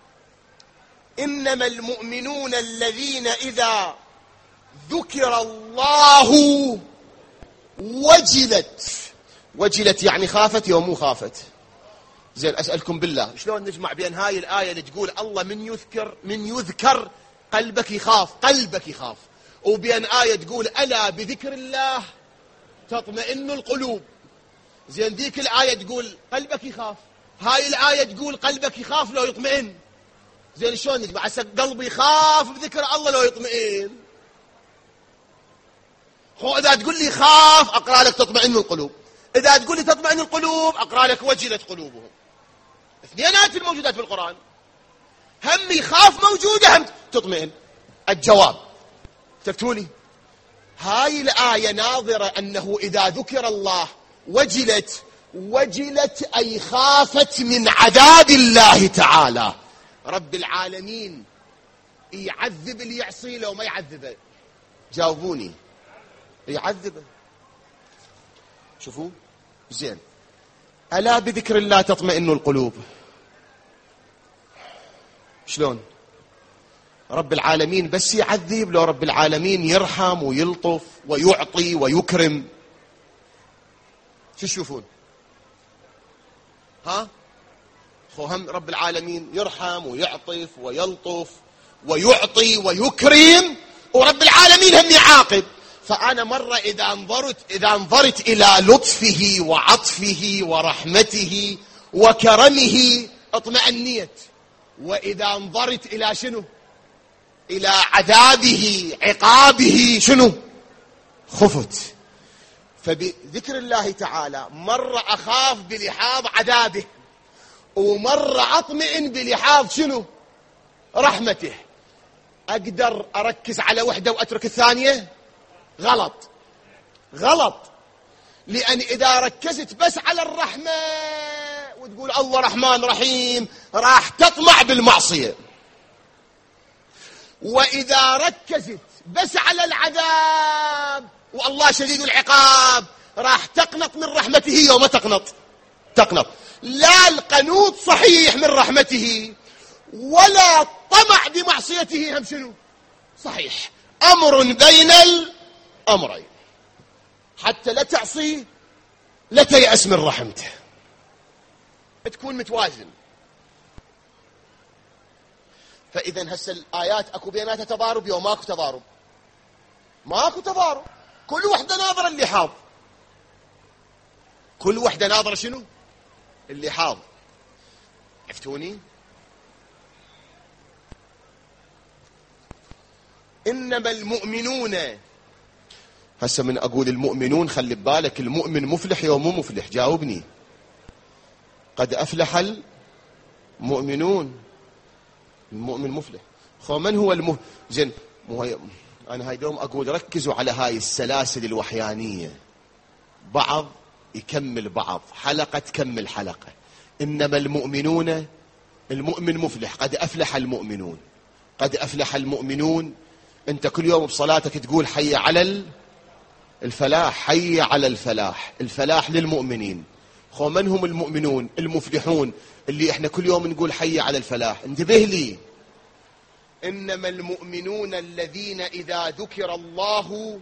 إنما المؤمنون الذين إذا ذكر الله وجلت. وجلت يعني خافت يوم مو خافت. زين أسألكم بالله، شلون نجمع بين هاي الآية اللي تقول الله من يذكر من يذكر قلبك يخاف، قلبك يخاف، وبين آية تقول ألا بذكر الله تطمئن القلوب. زين ذيك الآية تقول قلبك يخاف، هاي الآية تقول قلبك يخاف لو يطمئن. زين شلون نجمع؟ هسه قلبي يخاف بذكر الله لو يطمئن. هو إذا تقول لي خاف أقرأ لك تطمئن القلوب، إذا تقول لي تطمئن القلوب أقرأ لك وجلت قلوبهم. اثنينات الموجودات في القرآن، هم يخاف موجودة هم تطمئن. الجواب تفتوني هاي الآية ناظرة أنه إذا ذكر الله وجلت. وجلت أي خافت من عذاب الله تعالى. رب العالمين يعذب اللي يعصي له وما يعذبه؟ جاوبوني. يعذبه. شوفوا زين، ألا بذكر الله تطمئن القلوب. شلون؟ رب العالمين بس يعذب؟ لو رب العالمين يرحم ويلطف ويعطي ويكرم. شو تشوفون؟ ها؟ خو هم رب العالمين يرحم ويعطف ويلطف ويعطي ويكرم، ورب العالمين هم يعاقب. فأنا مرة إذا انظرت إذا انظرت إلى لطفه وعطفه ورحمته وكرمه اطمأنيت، وإذا انظرت إلى شنو؟ إلى عذابه عقابه شنو؟ خفت. فبذكر الله تعالى مرة أخاف بلحاظ عذابه، ومرة أطمئن بلحاظ شنو؟ رحمته. أقدر أركز على وحدة وأترك الثانية؟ غلط غلط. لأن إذا ركزت بس على الرحمة وتقول الله رحمن رحيم راح تطمع بالمعصية. وإذا ركزت بس على العذاب والله شديد العقاب راح تقنط من رحمته يوم تقنط تقنط. لا القنوط صحيح من رحمته ولا طمع بمعصيته هم شنو صحيح. أمر بين الأمرين، حتى لا تعصي لا تيأس من رحمته، تكون متوازن. فإذا هسه الآيات أكو بيناتها تضارب يوم ماكو تضارب؟ ماكو تضارب، كل وحدة ناظرة اللي حاض، كل وحدة ناظرة شنو اللي حاض. عفتوني؟ إنما المؤمنون، هسه من أقول المؤمنون خلي ببالك المؤمن مفلح يوم مو مفلح؟ جاوبني. قد أفلح المؤمنون، المؤمن مفلح. خو من هو المه... زين مو هي... أنا هاي دوم أقول ركزوا على هاي السلاسل الوحيانية، بعض يكمل بعض، حلقة تكمل حلقة. إنما المؤمنون، المؤمن مفلح، قد أفلح المؤمنون، قد أفلح المؤمنون. أنت كل يوم بصلاتك تقول حي على الفلاح، حي على الفلاح، الفلاح للمؤمنين. خو من هم المؤمنون المفلحون اللي احنا كل يوم نقول حي على الفلاح؟ انتبه لي، إنما المؤمنون الذين إذا ذكر الله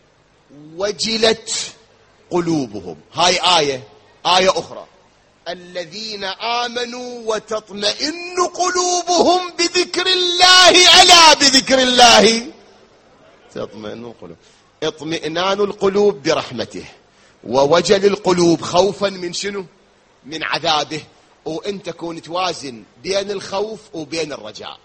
وجلت قلوبهم. هاي آية آية أخرى، الذين آمنوا وتطمئن قلوبهم بذكر الله، ألا بذكر الله تطمئن القلوب. اطمئنان القلوب برحمته، ووجل القلوب خوفا من شنو؟ من عذابه. وانت كون توازن بين الخوف وبين الرجاء.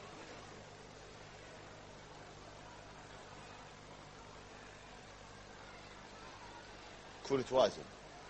كون توازن.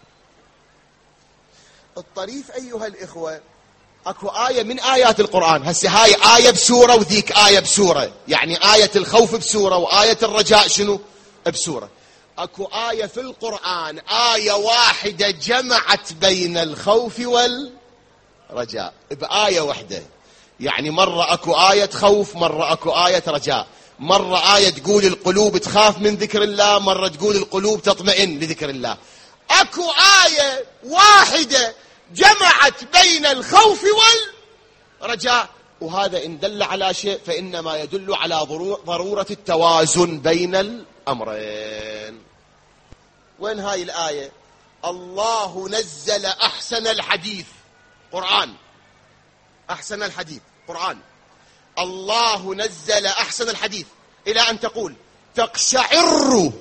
الطريف أيها الإخوة أكو آية من آيات القرآن، هسه هاي آية بسورة وذيك آية بسورة، يعني آية الخوف بسورة وآية الرجاء شنو بسورة. أكو آية في القرآن آية واحدة جمعت بين الخوف والرجاء بآية واحدة. يعني مرة أكو آية خوف، مرة أكو آية رجاء، مرة آية تقول القلوب تخاف من ذكر الله، مرة تقول القلوب تطمئن لذكر الله. أكو آية واحدة جمعت بين الخوف والرجاء. وهذا إن دل على شيء فإنما يدل على ضرورة التوازن بين الأمرين. وين هاي الآية؟ الله نزل أحسن الحديث قرآن، أحسن الحديث قرآن. الله نزل أحسن الحديث إلى أن تقول تقشعر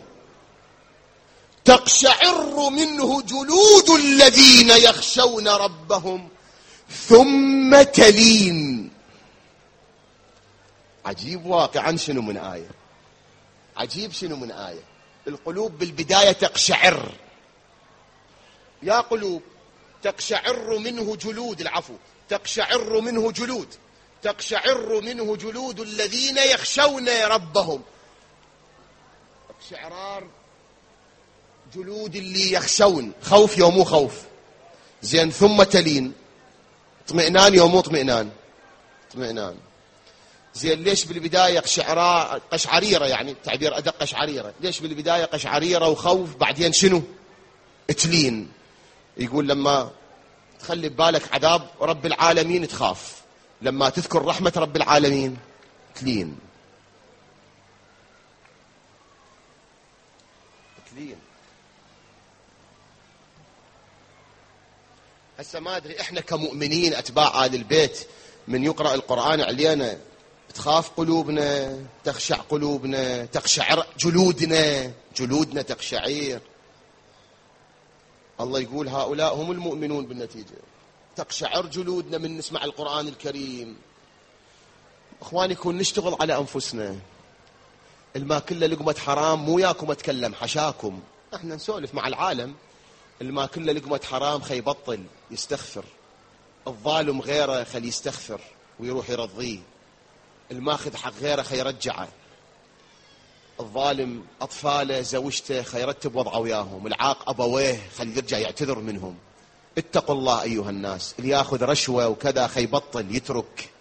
تقشعر منه جلود الذين يخشون ربهم ثم تلين. عجيب واقعا شنو من آية، عجيب شنو من آية. القلوب بالبداية تقشعر، يا قلوب تقشعر منه جلود، العفو تقشعر منه جلود، تقشعر منه جلود الذين يخشون ربهم. اقشعرار جلود اللي يخشون، خوف يومو خوف، زين. ثم تلين، اطمئنان يومو اطمئنان، اطمئنان، زين. ليش بالبداية قشعرا قشعريرة، يعني تعبير أدق قشعريرة، ليش بالبداية قشعريرة وخوف بعدين شنو تلين؟ يقول لما تخلي ببالك عذاب رب العالمين تخاف، لما تذكر رحمة رب العالمين تلين تلين. هسه ما أدري إحنا كمؤمنين أتباع آل البيت من يقرأ القرآن علينا تخاف قلوبنا، تخشع قلوبنا، تقشعر جلودنا، جلودنا تقشعير. الله يقول هؤلاء هم المؤمنون بالنتيجة، تقشعر جلودنا من نسمع القرآن الكريم. اخواني كون نشتغل على انفسنا، الما كله لقمة حرام، مو ياكم اتكلم حشاكم، احنا نسولف مع العالم. الما كله لقمة حرام خي يبطل يستغفر، الظالم غيره خلي يستغفر ويروح يرضيه، الماخذ حق غيره خي يرجعه، الظالم اطفاله زوجته خي يرتب وضعه وياهم، العاق ابويه خلي يرجع يعتذر منهم. اتقوا الله أيها الناس. اللي ياخذ رشوة وكذا خي يبطل يترك.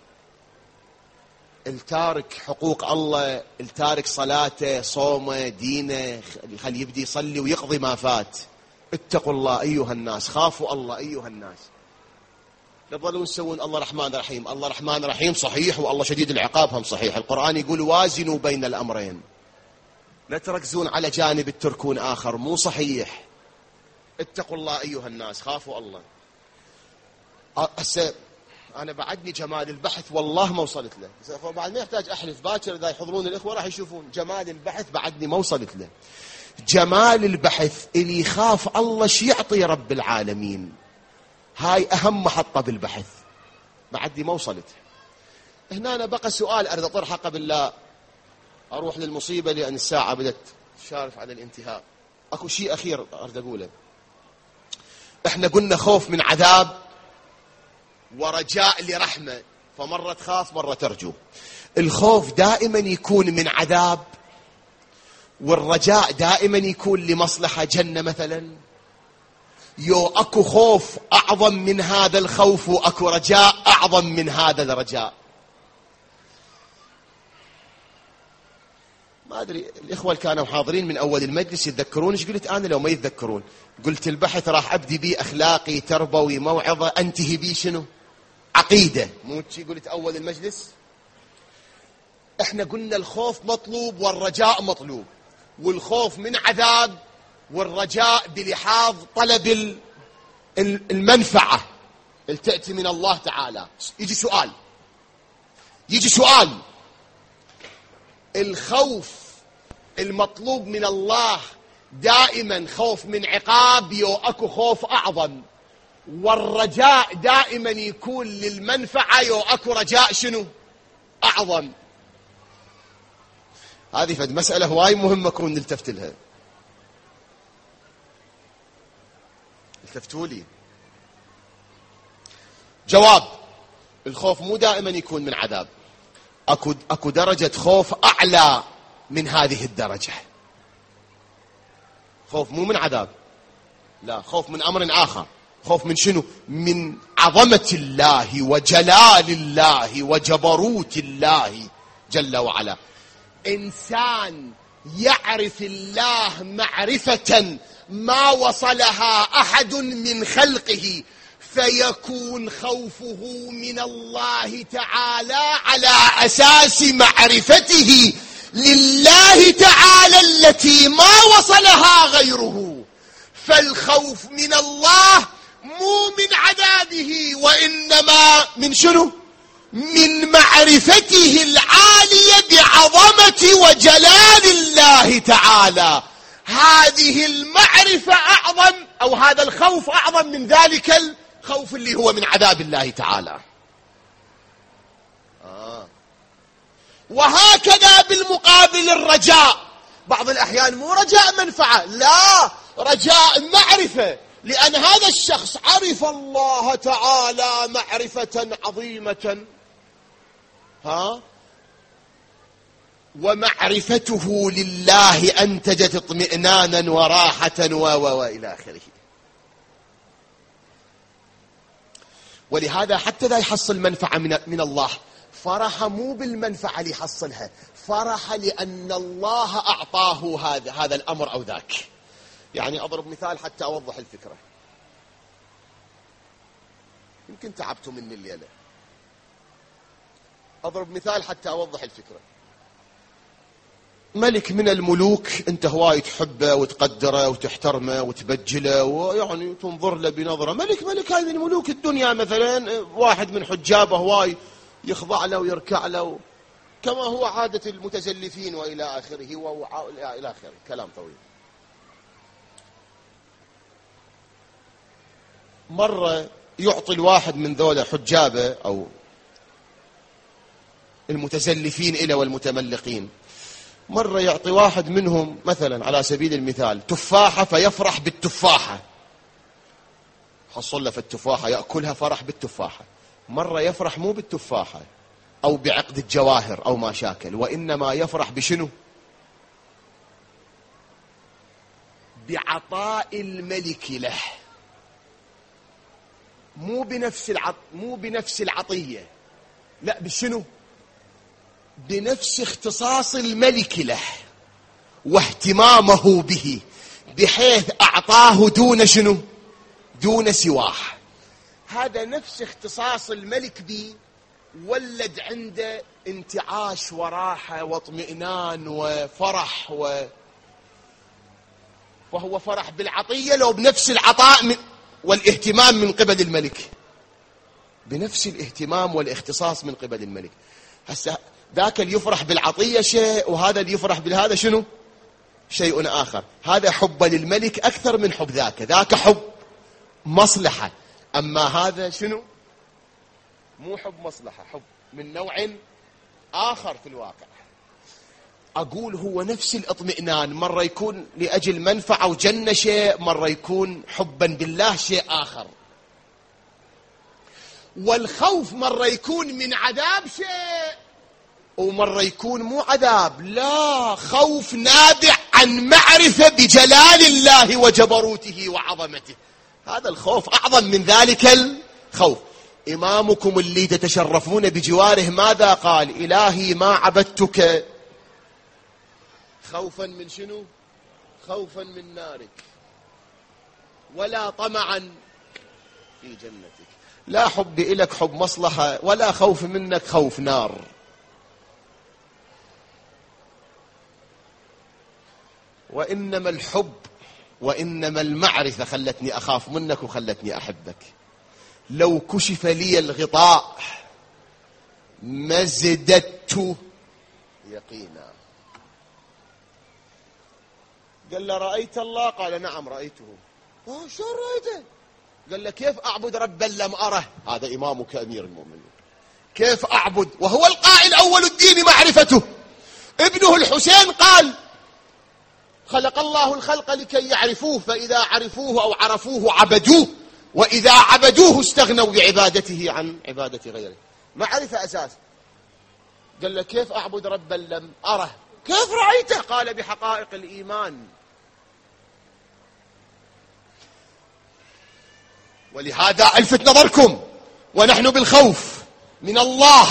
التارك حقوق الله، التارك صلاته صومه دينه، خلي يبدي يصلي ويقضي ما فات. اتقوا الله أيها الناس، خافوا الله أيها الناس. يظلون يسوون الله رحمن رحيم، الله رحمن رحيم صحيح، والله شديد العقاب هم صحيح. القرآن يقول وازنوا بين الأمرين، لا تركزون على جانب تتركون آخر، مو صحيح. اتقوا الله أيها الناس، خافوا الله. هسه أنا بعدني جمال البحث والله ما وصلت له، بعد ما يحتاج أحلف، باكر إذا يحضرون الإخوة راح يشوفون جمال البحث بعدني ما وصلت له. جمال البحث اللي يخاف الله شي يعطي رب العالمين، هاي أهم محطة بالبحث، بعدني ما وصلت. هنا أنا بقى سؤال أريد أطرحه قبل لا أروح للمصيبة، لأن الساعة بدت تشارف على الانتهاء. أكو شيء أخير أريد أقوله. إحنا قلنا خوف من عذاب ورجاء لرحمة، فمرة تخاف مرة ترجو. الخوف دائما يكون من عذاب، والرجاء دائما يكون لمصلحة جنة مثلا. يو أكو خوف أعظم من هذا الخوف، وأكو رجاء أعظم من هذا الرجاء. ما أدري الإخوة اللي كانوا حاضرين من أول المجلس يتذكرون إيش قلت أنا؟ لو ما يتذكرون قلت البحث راح أبدي بيه أخلاقي تربوي موعظة، أنتهي بيه شنو؟ عقيدة. مو شي قلت أول المجلس؟ إحنا قلنا الخوف مطلوب والرجاء مطلوب، والخوف من عذاب، والرجاء بلحاظ طلب المنفعة اللي تأتي من الله تعالى. يجي سؤال يجي سؤال الخوف المطلوب من الله دائما خوف من عقاب، يو أكو خوف أعظم؟ والرجاء دائما يكون للمنفعة، يو أكو رجاء شنو أعظم؟ هذه فد مسألة هواي مهمة كون نلتفت لها. التفتوا لي. جواب: الخوف مو دائما يكون من عذاب، أكو, أكو درجة خوف أعلى من هذه الدرجة. خوف مو من عذاب، لا، خوف من أمر آخر. خوف من شنو؟ من عظمة الله وجلال الله وجبروت الله جل وعلا. إنسان يعرف الله معرفة ما وصلها أحد من خلقه، فيكون خوفه من الله تعالى على أساس معرفته لله تعالى التي ما وصلها غيره. فالخوف من الله مو من عذابه، وإنما من شنو؟ من معرفته العالية بعظمة وجلال الله تعالى. هذه المعرفة أعظم، أو هذا الخوف أعظم من ذلك الخوف اللي هو من عذاب الله تعالى. آه. وهكذا بالمقابل الرجاء، بعض الأحيان مو رجاء منفعة، لا، رجاء معرفة، لأن هذا الشخص عرف الله تعالى معرفة عظيمة، ها، ومعرفته لله أنتجت اطمئنانا وراحة و و إلى آخره. ولهذا حتى ذا يحصل منفعة من, من الله، فرح مو بالمنفعة اللي يحصلها، فرح لأن الله أعطاه هذا هذا الأمر أو ذاك. يعني أضرب مثال حتى أوضح الفكرة، يمكن تعبتوا مني الليلة. أضرب مثال حتى أوضح الفكرة. ملك من الملوك أنت هواي تحبه وتقدره وتحترمه وتبجله ويعني تنظر له بنظرة، ملك ملك هاي من ملوك الدنيا مثلا، واحد من حجابه هواي يخضع له ويركع له كما هو عادة المتزلفين وإلى آخره وإلى آخره، كلام طويل. مرة يعطي الواحد من ذولا حجابه أو المتزلفين إلى والمتملقين، مرة يعطي واحد منهم مثلا على سبيل المثال تفاحة فيفرح بالتفاحة، حصل له في التفاحة يأكلها فرح بالتفاحة. مرة يفرح مو بالتفاحة أو بعقد الجواهر أو ما شاكل، وإنما يفرح بشنو؟ بعطاء الملك له. مو بنفس العط... مو بنفس العطية، لا بشنو؟ بنفس اختصاص الملك له واهتمامه به، بحيث أعطاه دون شنو؟ دون سواه. هذا نفس اختصاص الملك به ولد عنده انتعاش وراحة واطمئنان وفرح و... فهو فرح بالعطية لو بنفس العطاء من والاهتمام من قبل الملك، بنفس الاهتمام والاختصاص من قبل الملك. هسه ذاك اللي يفرح بالعطية شيء، وهذا اللي يفرح بالهذا شنو؟ شيء آخر. هذا حب للملك أكثر من حب ذاك، ذاك حب مصلحة، أما هذا شنو؟ مو حب مصلحة، حب من نوع آخر في الواقع. أقول هو نفس الاطمئنان، مرة يكون لأجل منفعة وجنة شيء، مرة يكون حبا بالله شيء آخر. والخوف مرة يكون من عذاب شيء، ومرة يكون مو عذاب، لا، خوف نابع عن معرفة بجلال الله وجبروته وعظمته. هذا الخوف أعظم من ذلك الخوف. إمامكم اللي تتشرفون بجواره ماذا قال؟ إلهي ما عبدتك خوفا من شنو؟ خوفا من نارك، ولا طمعا في جنتك. لا حب إلك حب مصلحة، ولا خوف منك خوف نار. وإنما الحب وإنما المعرفة خلتني أخاف منك وخلتني أحبك. لو كشف لي الغطاء ما ازددت يقينا. قال له رأيت الله؟ قال نعم رأيته. أوه شو رأيته؟ قال له كيف أعبد ربا لم أره؟ هذا إمامك أمير المؤمنين. كيف أعبد وهو القائل أول الدين معرفته؟ ابنه الحسين قال خلق الله الخلق لكي يعرفوه، فإذا عرفوه أو عرفوه عبدوه، وإذا عبدوه استغنوا بعبادته عن عبادة غيره. معرفة أساس. قال له كيف أعبد ربا لم أره؟ كيف رأيته؟ قال بحقائق الإيمان. ولهذا ألفت نظركم ونحن بالخوف من الله،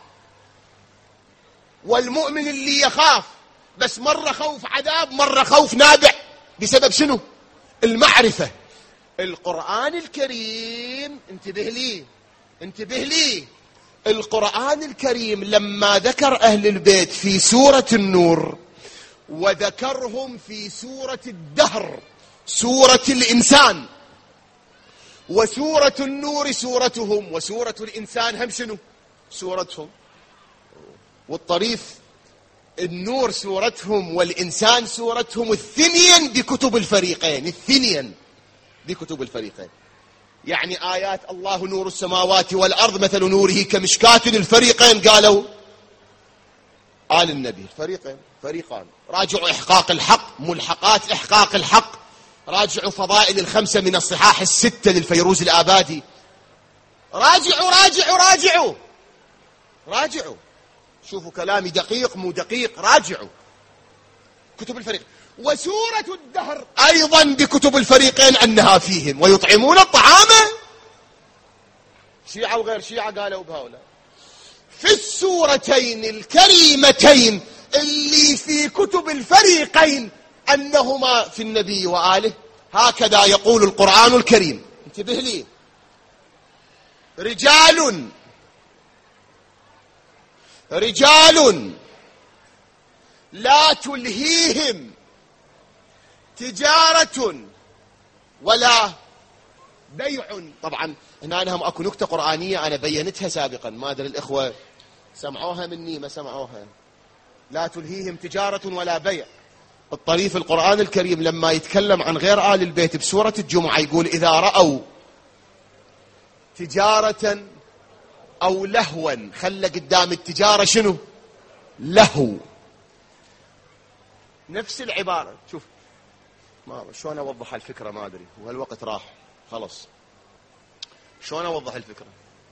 والمؤمن اللي يخاف بس مرة خوف عذاب، مرة خوف نابع بسبب شنو؟ المعرفة. القرآن الكريم انتبه لي انتبه لي القرآن الكريم لما ذكر أهل البيت في سورة النور وذكرهم في سورة الدهر سورة الإنسان، وسورة النور سورتهم، وسورة الإنسان هم شنو؟ سورتهم. والطريف النور سورتهم والإنسان سورتهم، الثنين بكتب الفريقين، الثنين بكتب الفريقين. يعني آيات الله نور السماوات والأرض مثل نوره كمشكاة، الفريقين قالوا آل النبي. الفريقين فريقان. راجعوا إحقاق الحق، ملحقات إحقاق الحق، راجعوا فضائل الخمسة من الصحاح الستة للفيروز الآبادي. راجعوا راجعوا راجعوا راجعوا شوفوا كلامي دقيق مو دقيق، راجعوا كتب الفريق. وسورة الدهر أيضا بكتب الفريقين أنها فيهم، ويطعمون الطعام شيعة وغير شيعة قالوا بهؤلاء. في السورتين الكريمتين اللي في كتب الفريقين أنهما في النبي وآله، هكذا يقول القرآن الكريم. انتبه لي. رجال رجال لا تلهيهم تجارة ولا بيع. طبعا هنا لهم اكو نكتة قرآنية انا بينتها سابقا، ما ادري الاخوة سمعوها مني ما سمعوها. لا تلهيهم تجارة ولا بيع. الطريف القرآن الكريم لما يتكلم عن غير آل البيت بسورة الجمعة يقول إذا رأوا تجارة أو لهوا، خلى قدام التجارة شنو؟ لهو. نفس العبارة. شوف ما شلون أوضح الفكرة، ما أدري وهالوقت راح خلص. شلون أوضح الفكرة؟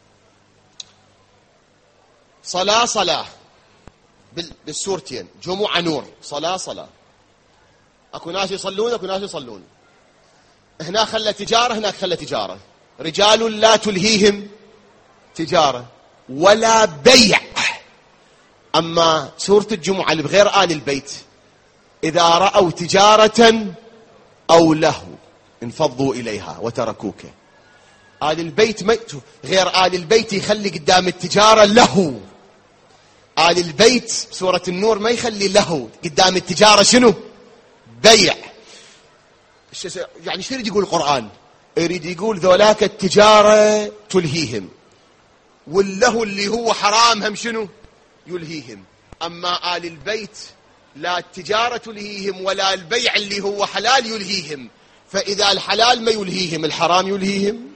صلاة صلاة بالسورتين، جمعة نور، صلاة صلاة. أكو ناس يصلون أكو ناس يصلون. هنا خلى تجارة هناك خلى تجارة. رجال لا تلهيهم تجارة ولا بيع. أما سورة الجمعة اللي بغير آل البيت إذا رأوا تجارة أو لهو انفضوا إليها وتركوك. آل البيت ما غير آل البيت يخلي قدام التجارة لهو. آل البيت سورة النور ما يخلي لهو قدام التجارة شنو؟ بيع. يعني شو يريد يقول القرآن؟ يريد يقول ذولاك التجارة تلهيهم واللهو اللي هو حرام هم شنو؟ يلهيهم. أما آل البيت لا التجارة تلهيهم ولا البيع اللي هو حلال يلهيهم. فإذا الحلال ما يلهيهم الحرام يلهيهم.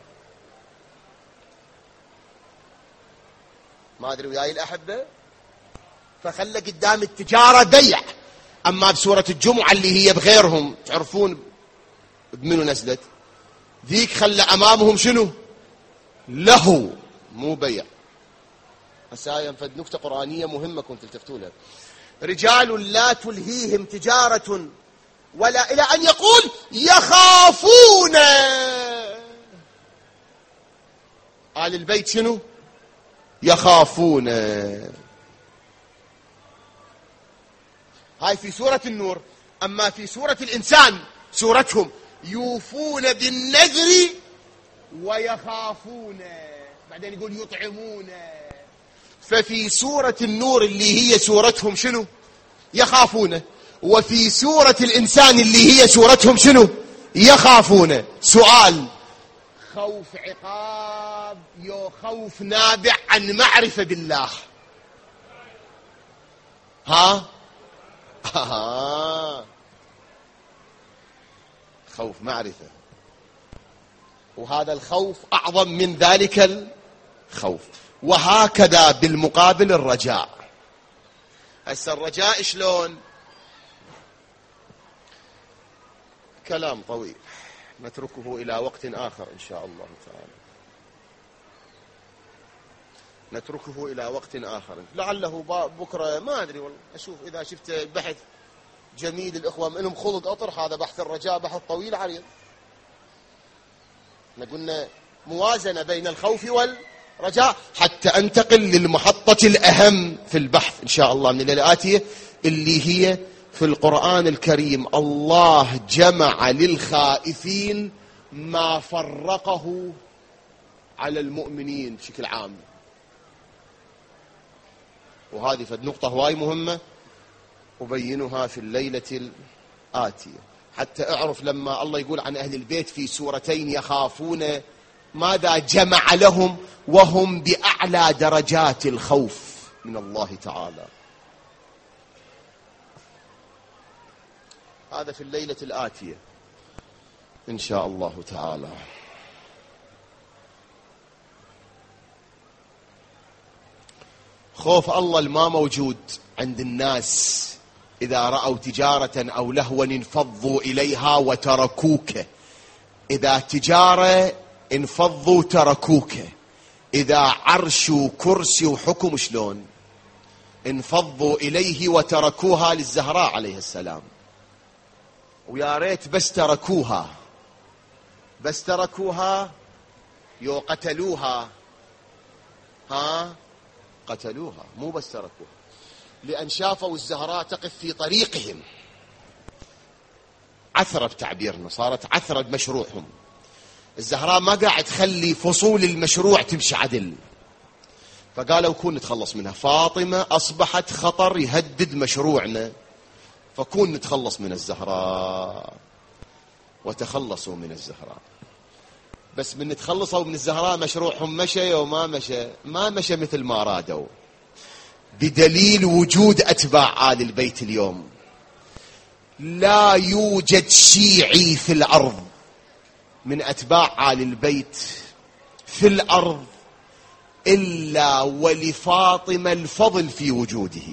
ما أدري وياي الأحبة. فخلى قدام التجارة بيع. أما بسورة الجمعة اللي هي بغيرهم تعرفون بمنو نزلت ذيك خلى أمامهم شنو؟ لهو مو بيع. هسه فد نكتة قرآنية مهمة كنت التفتوا لها. رجال لا تلهيهم تجارة ولا إلى أن يقول يخافون. آل البيت شنو؟ يخافون. هاي في سورة النور. أما في سورة الإنسان سورتهم يوفون بالنذر ويخافون بعدين يقول يطعمون. ففي سورة النور اللي هي سورتهم شنو؟ يخافون. وفي سورة الإنسان اللي هي سورتهم شنو؟ يخافون. سؤال خوف عقاب يو خوف نابع عن معرفة بالله؟ ها؟ ها خوف معرفة. وهذا الخوف أعظم من ذلك الخوف. وهكذا بالمقابل الرجاء. هسه الرجاء شلون؟ كلام طويل نتركه إلى وقت آخر إن شاء الله تعالى. نتركه إلى وقت آخر لعله بكرة ما أدري والله. أشوف إذا شفت بحث جميل الإخوة منهم خلق أطرح. هذا بحث الرجاء بحث طويل عريض. احنا قلنا موازنة بين الخوف والرجاء حتى أنتقل للمحطة الأهم في البحث إن شاء الله من الليلة الآتية اللي هي في القرآن الكريم الله جمع للخائفين ما فرقه على المؤمنين بشكل عام. وهذه فد نقطة هواي مهمة أبينها في الليلة الآتية حتى أعرف لما الله يقول عن أهل البيت في سورتين يخافون ماذا جمع لهم وهم بأعلى درجات الخوف من الله تعالى. هذا في الليلة الآتية إن شاء الله تعالى. خوف الله الما موجود عند الناس. إذا رأوا تجارة أو لهوا انفضوا إليها وتركوك. إذا تجارة انفضوا تركوك. إذا عرش وكرسي وحكم شلون انفضوا إليه وتركوها للزهراء عليه السلام. ويا ريت بس تركوها بس تركوها يو قتلوها. ها قتلوها مو بس تركوها. لأن شافوا الزهراء تقف في طريقهم. عثرة بتعبيرنا صارت عثرة بمشروعهم. الزهراء ما قاعد تخلي فصول المشروع تمشي عدل. فقالوا كون نتخلص منها. فاطمة أصبحت خطر يهدد مشروعنا فكون نتخلص من الزهراء. وتخلصوا من الزهراء. بس من نتخلصوا من الزهراء مشروعهم مشى وما مشى ما مشى مثل ما أرادوا. بدليل وجود أتباع آل البيت اليوم. لا يوجد شيعي في الأرض من أتباع آل البيت في الأرض إلا ولفاطمة الفضل في وجوده.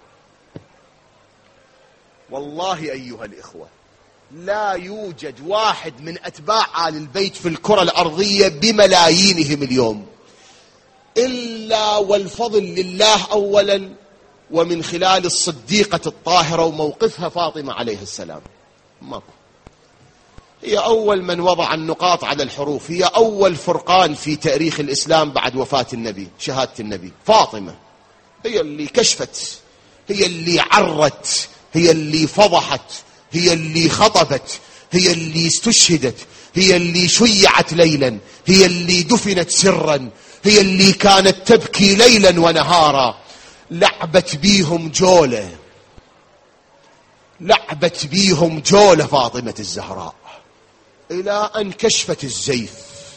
والله أيها الإخوة لا يوجد واحد من أتباع آل البيت في الكرة الأرضية بملايينهم اليوم إلا والفضل لله أولا ومن خلال الصديقة الطاهرة وموقفها فاطمة عليه السلام. ماكو. هي أول من وضع النقاط على الحروف، هي أول فرقان في تاريخ الإسلام بعد وفاة النبي، شهادة النبي. فاطمة هي اللي كشفت، هي اللي عرت، هي اللي فضحت، هي اللي خطبت، هي اللي استشهدت، هي اللي شيعت ليلا، هي اللي دفنت سرا، هي اللي كانت تبكي ليلا ونهارا. لعبت بيهم جولة، لعبت بيهم جولة فاطمة الزهراء إلى أن كشفت الزيف.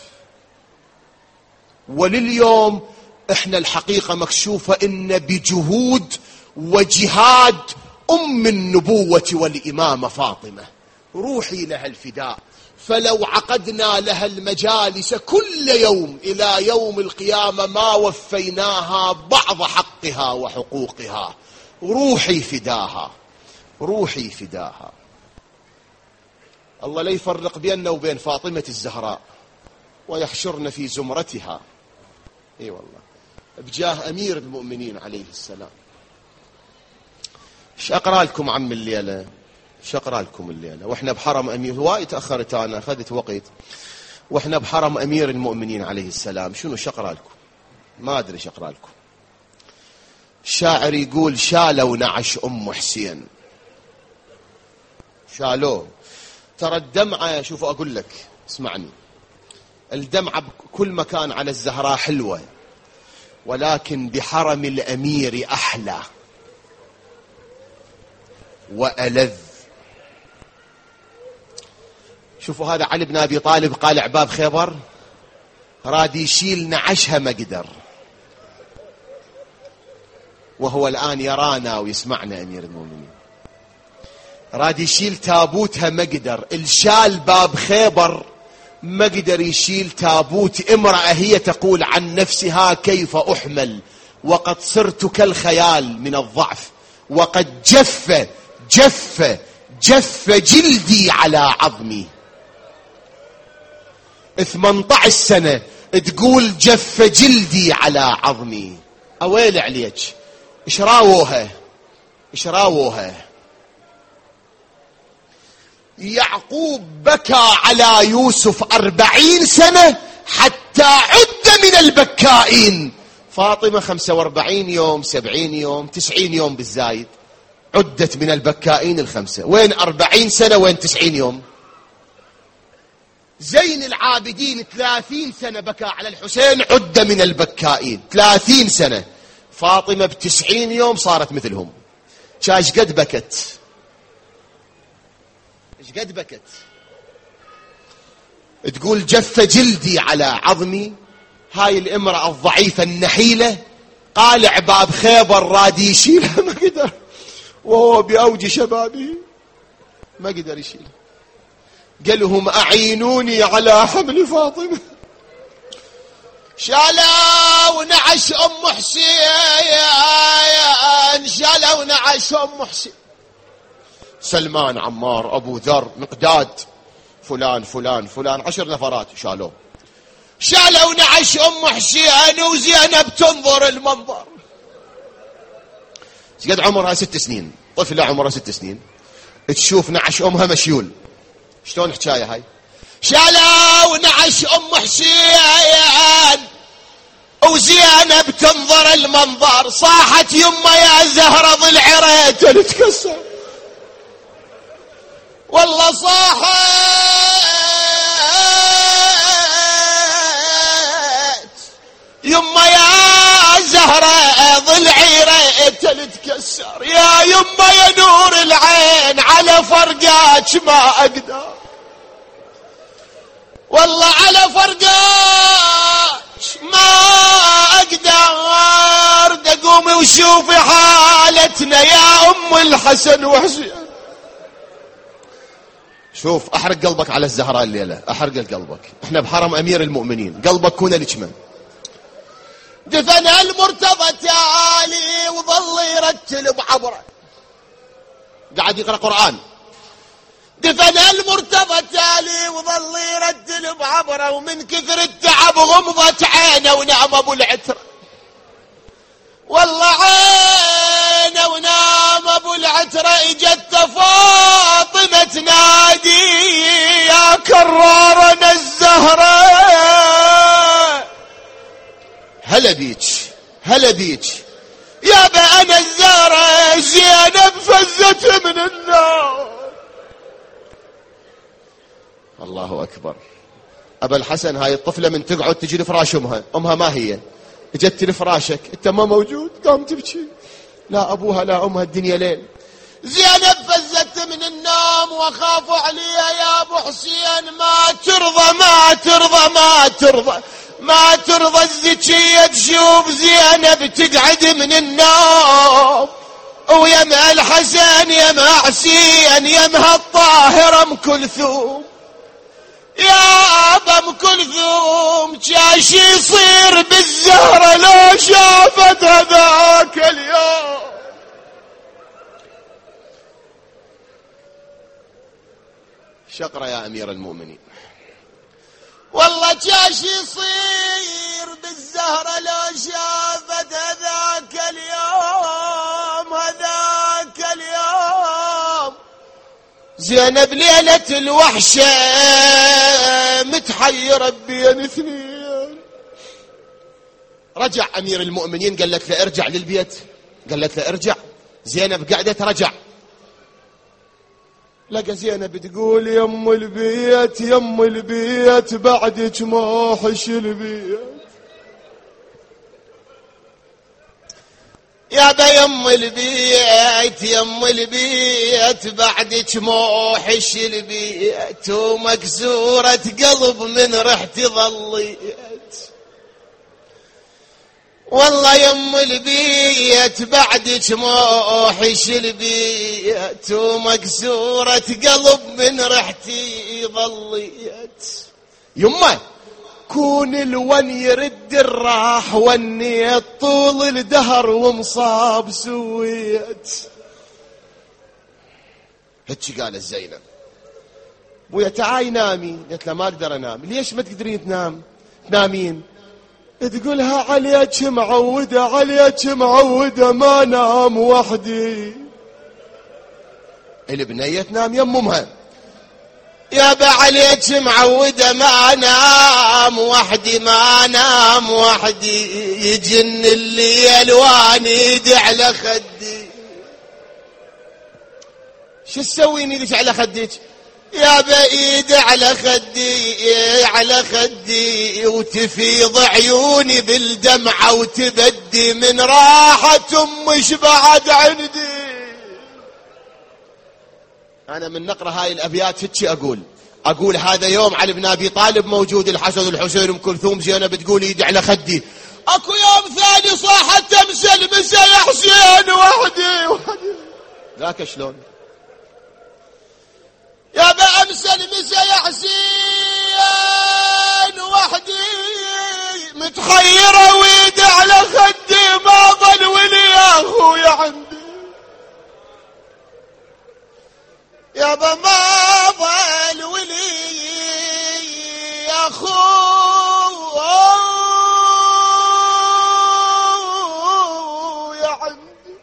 ولليوم إحنا الحقيقة مكشوفة إن بجهود وجهاد أم النبوة والإمامة فاطمة روحي لها الفداء، فلو عقدنا لها المجالس كل يوم إلى يوم القيامة ما وفيناها بعض حقها وحقوقها. روحي فداها، روحي فداها. الله لا يفرق بيننا وبين فاطمة الزهراء ويحشرنا في زمرتها. اي والله بجاه أمير المؤمنين عليه السلام. ايش أقرأ لكم عم الليلة؟ ايش أقرأ لكم الليلة واحنا بحرم أمير؟ وايد تأخرت أنا، أخذت وقت، واحنا بحرم أمير المؤمنين عليه السلام. شنو ايش أقرأ لكم؟ ما أدري ايش أقرأ لكم. الشاعر يقول شالوا نعش أم حسين، شالوه. ترى الدمعة، شوف أقول لك اسمعني، الدمعة بكل مكان على الزهراء حلوة، ولكن بحرم الأمير أحلى وألذ. شوفوا هذا علي بن أبي طالب قال باب خيبر راد يشيل نعشها ما قدر، وهو الآن يرانا ويسمعنا أمير المؤمنين. راد يشيل تابوتها ما قدر، الشال باب خيبر ما قدر يشيل تابوت امرأة هي تقول عن نفسها كيف أحمل وقد صرت كالخيال من الضعف وقد جف جف جف جلدي على عظمي. ثمانية عشر سنة تقول جف جلدي على عظمي. أويل عليك، إيش راووها إيش راووها. يعقوب بكى على يوسف أربعين سنة حتى عد من البكائين. فاطمة خمسة وأربعين يوم، سبعين يوم، تسعين يوم بالزايد، عدت من البكائين الخمسة. وين أربعين سنة وين تسعين يوم؟ زين العابدين ثلاثين سنة بكى على الحسين، عد من البكائين ثلاثين سنة. فاطمة بتسعين يوم صارت مثلهم. شاش قد بكت، ايش قد بكت. تقول جف جلدي على عظمي. هاي الامرأة الضعيفة النحيلة قالع باب خيبر راد يشيلها ما قدر، وهو بأوج شبابه ما قدر يشيلها. قال لهم أعينوني على حمل فاطمة. شالوا نعش أم حسين، شالوا نعش أم حسين. سلمان، عمار، أبو ذر، مقداد، فلان فلان فلان، عشر نفرات شالوه. شالوا نعش أم حسين وزينب تنظر المنظر. قد عمرها ست سنين، طفلة عمرها ست سنين تشوف نعش أمها مشيول. شلون حكاية هاي؟ شالوا نعش أم حسين وزينب تنظر المنظر. صاحت يما يا زهرة ضلعي ريت تتكسر. والله صاحت يما يا زهرة ضلعي ريت تتكسر. يا يما يا نور العين على فرقاك ما أقدر، والله على فرقاك ما أقدر. تقومي وشوفي حالتنا يا أم الحسن وحسين. شوف أحرق قلبك على الزهراء الليلة، أحرق قلبك. احنا بحرم أمير المؤمنين، قلبك كون لجمة. دفن المرتضى تالي وظل يرتل بعبره، قاعد يقرأ قرآن. دفن المرتضى تالي وظل يرتل بعبره، ومن كثر التعب غمضت عينه ونام ابو العترة. والله عينه ونام ابو العترة. اجت فاطمة تنادي يا هلا بيك هلا بيك يابا أنا الزهرة زينب فزت من النار. الله أكبر. أبا الحسن هاي الطفلة من تقعد تجي لفراش أمها، أمها ما هي، اجت لفراشك أنت ما موجود، قام تبكي. لا أبوها لا أمها، الدنيا ليل. زينب فزت من النوم وخاف عليها يا أبو حسين، ما ترضى ما ترضى ما ترضى ما ترضى الزكية تشوف زينب تقعد من النوم، ويمها الحسن يمها حسين يمها الطاهرة أم كلثوم. يا أبا أم كلثوم جاش يصير بالزهرة لو شافت هذاك اليوم. شقرة يا أمير المؤمنين. والله جاش يصير بالزهرة لو شافت هذاك اليوم هذاك اليوم. زينب ليلة الوحشة متحيرة بين اثنين. رجع أمير المؤمنين قالت له ارجع للبيت، قالت له ارجع. زينب قعدت رجع، لقى زينب تقول يم البيت يم البيت بعدك ما حش البيت. يا با يم البيت يم البيت بعدك ما حش البيت، ومكسورة قلب من ريحتي ظليت. والله يم البيت بعدك ما حش البيت، ومكسورة قلب من ريحتي ظليت. يمه كون الون يرد الراح ونيت طول الدهر ومصاب سويت. هتش قالت زينب بويا تعاي نامي. قلت له ما اقدر انام. ليش ما تقدرين تنام تنامين؟ تقولها عليك معودة عليك معودة ما نام وحدي. البنية تنام يم امها. يابا عليك معودة ما نام وحدي ما نام وحدي، يجن الليل واني ايدي على خدي. شو تسوين ايدك على خدك؟ يابا ايدي على خدي على خدي، وتفيض عيوني بالدمعة وتبدي من راحة امش بعد عندي. أنا من نقرأ هاي الأبيات هتشي أقول أقول هذا يوم علي بن أبي طالب موجود، الحسن والحسين أم كلثوم، زينب بتقول يدي على خدي. أكو يوم ثاني صاحت تمثل مسا يا حسين وحدي وحدي. ذاك شلون؟ يا بأمثل مسا يا حسين وحدي، متخيرة ويدي على خدي ما ظل ولي يا أخويا عندي. يابا ما ظل ولي يا أخويا عندي.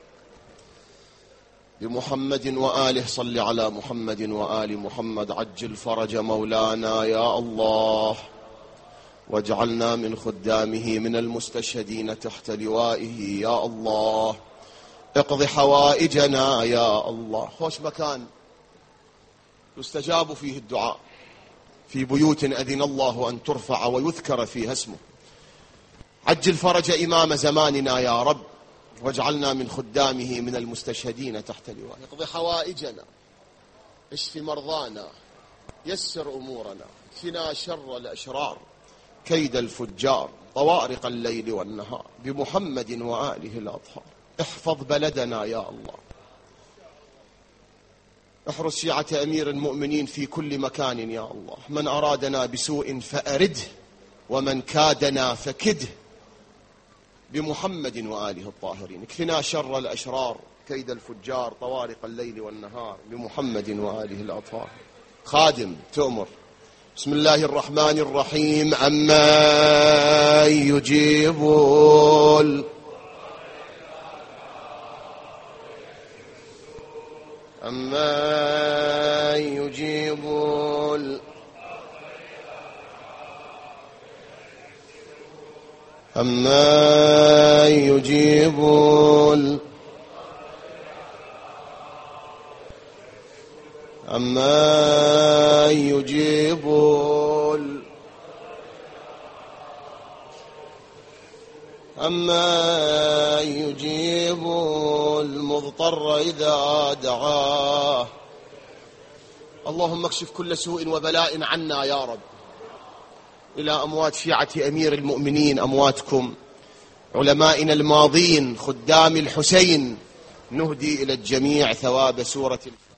بمحمد وآله صل على محمد وآل محمد. عجل فرج مولانا يا الله، واجعلنا من خدامه من المستشهدين تحت لوائه يا الله. اقض حوائجنا يا الله. خوش مكان يستجاب فيه الدعاء، في بيوت أذن الله أن ترفع ويذكر فيها اسمه. عجل فرج إمام زماننا يا رب، واجعلنا من خدامه من المستشهدين تحت لواء. اقض حوائجنا، اشف مرضانا، يسر أمورنا، اكفنا شر الأشرار، كيد الفجار، طوارق الليل والنهار. بمحمد وآله الأطهار. احفظ بلدنا يا الله، احرس شيعة أمير المؤمنين في كل مكان يا الله. من أرادنا بسوء فأرده، ومن كادنا فكده. بمحمد وآله الطاهرين. اكفنا شر الأشرار، كيد الفجار، طوارق الليل والنهار. بمحمد وآله الأطهار. خادم تؤمر. بسم الله الرحمن الرحيم. أما يجيبون أما يجيبون أمن يجيب ال... أمن يجيب ال... أمن يجيب المضطر إذا دعاه. اللهم اكشف كل سوء وبلاء عنا يا رب. إلى أموات شيعة أمير المؤمنين، أمواتكم، علمائنا الماضين، خدام الحسين، نهدي إلى الجميع ثواب سورة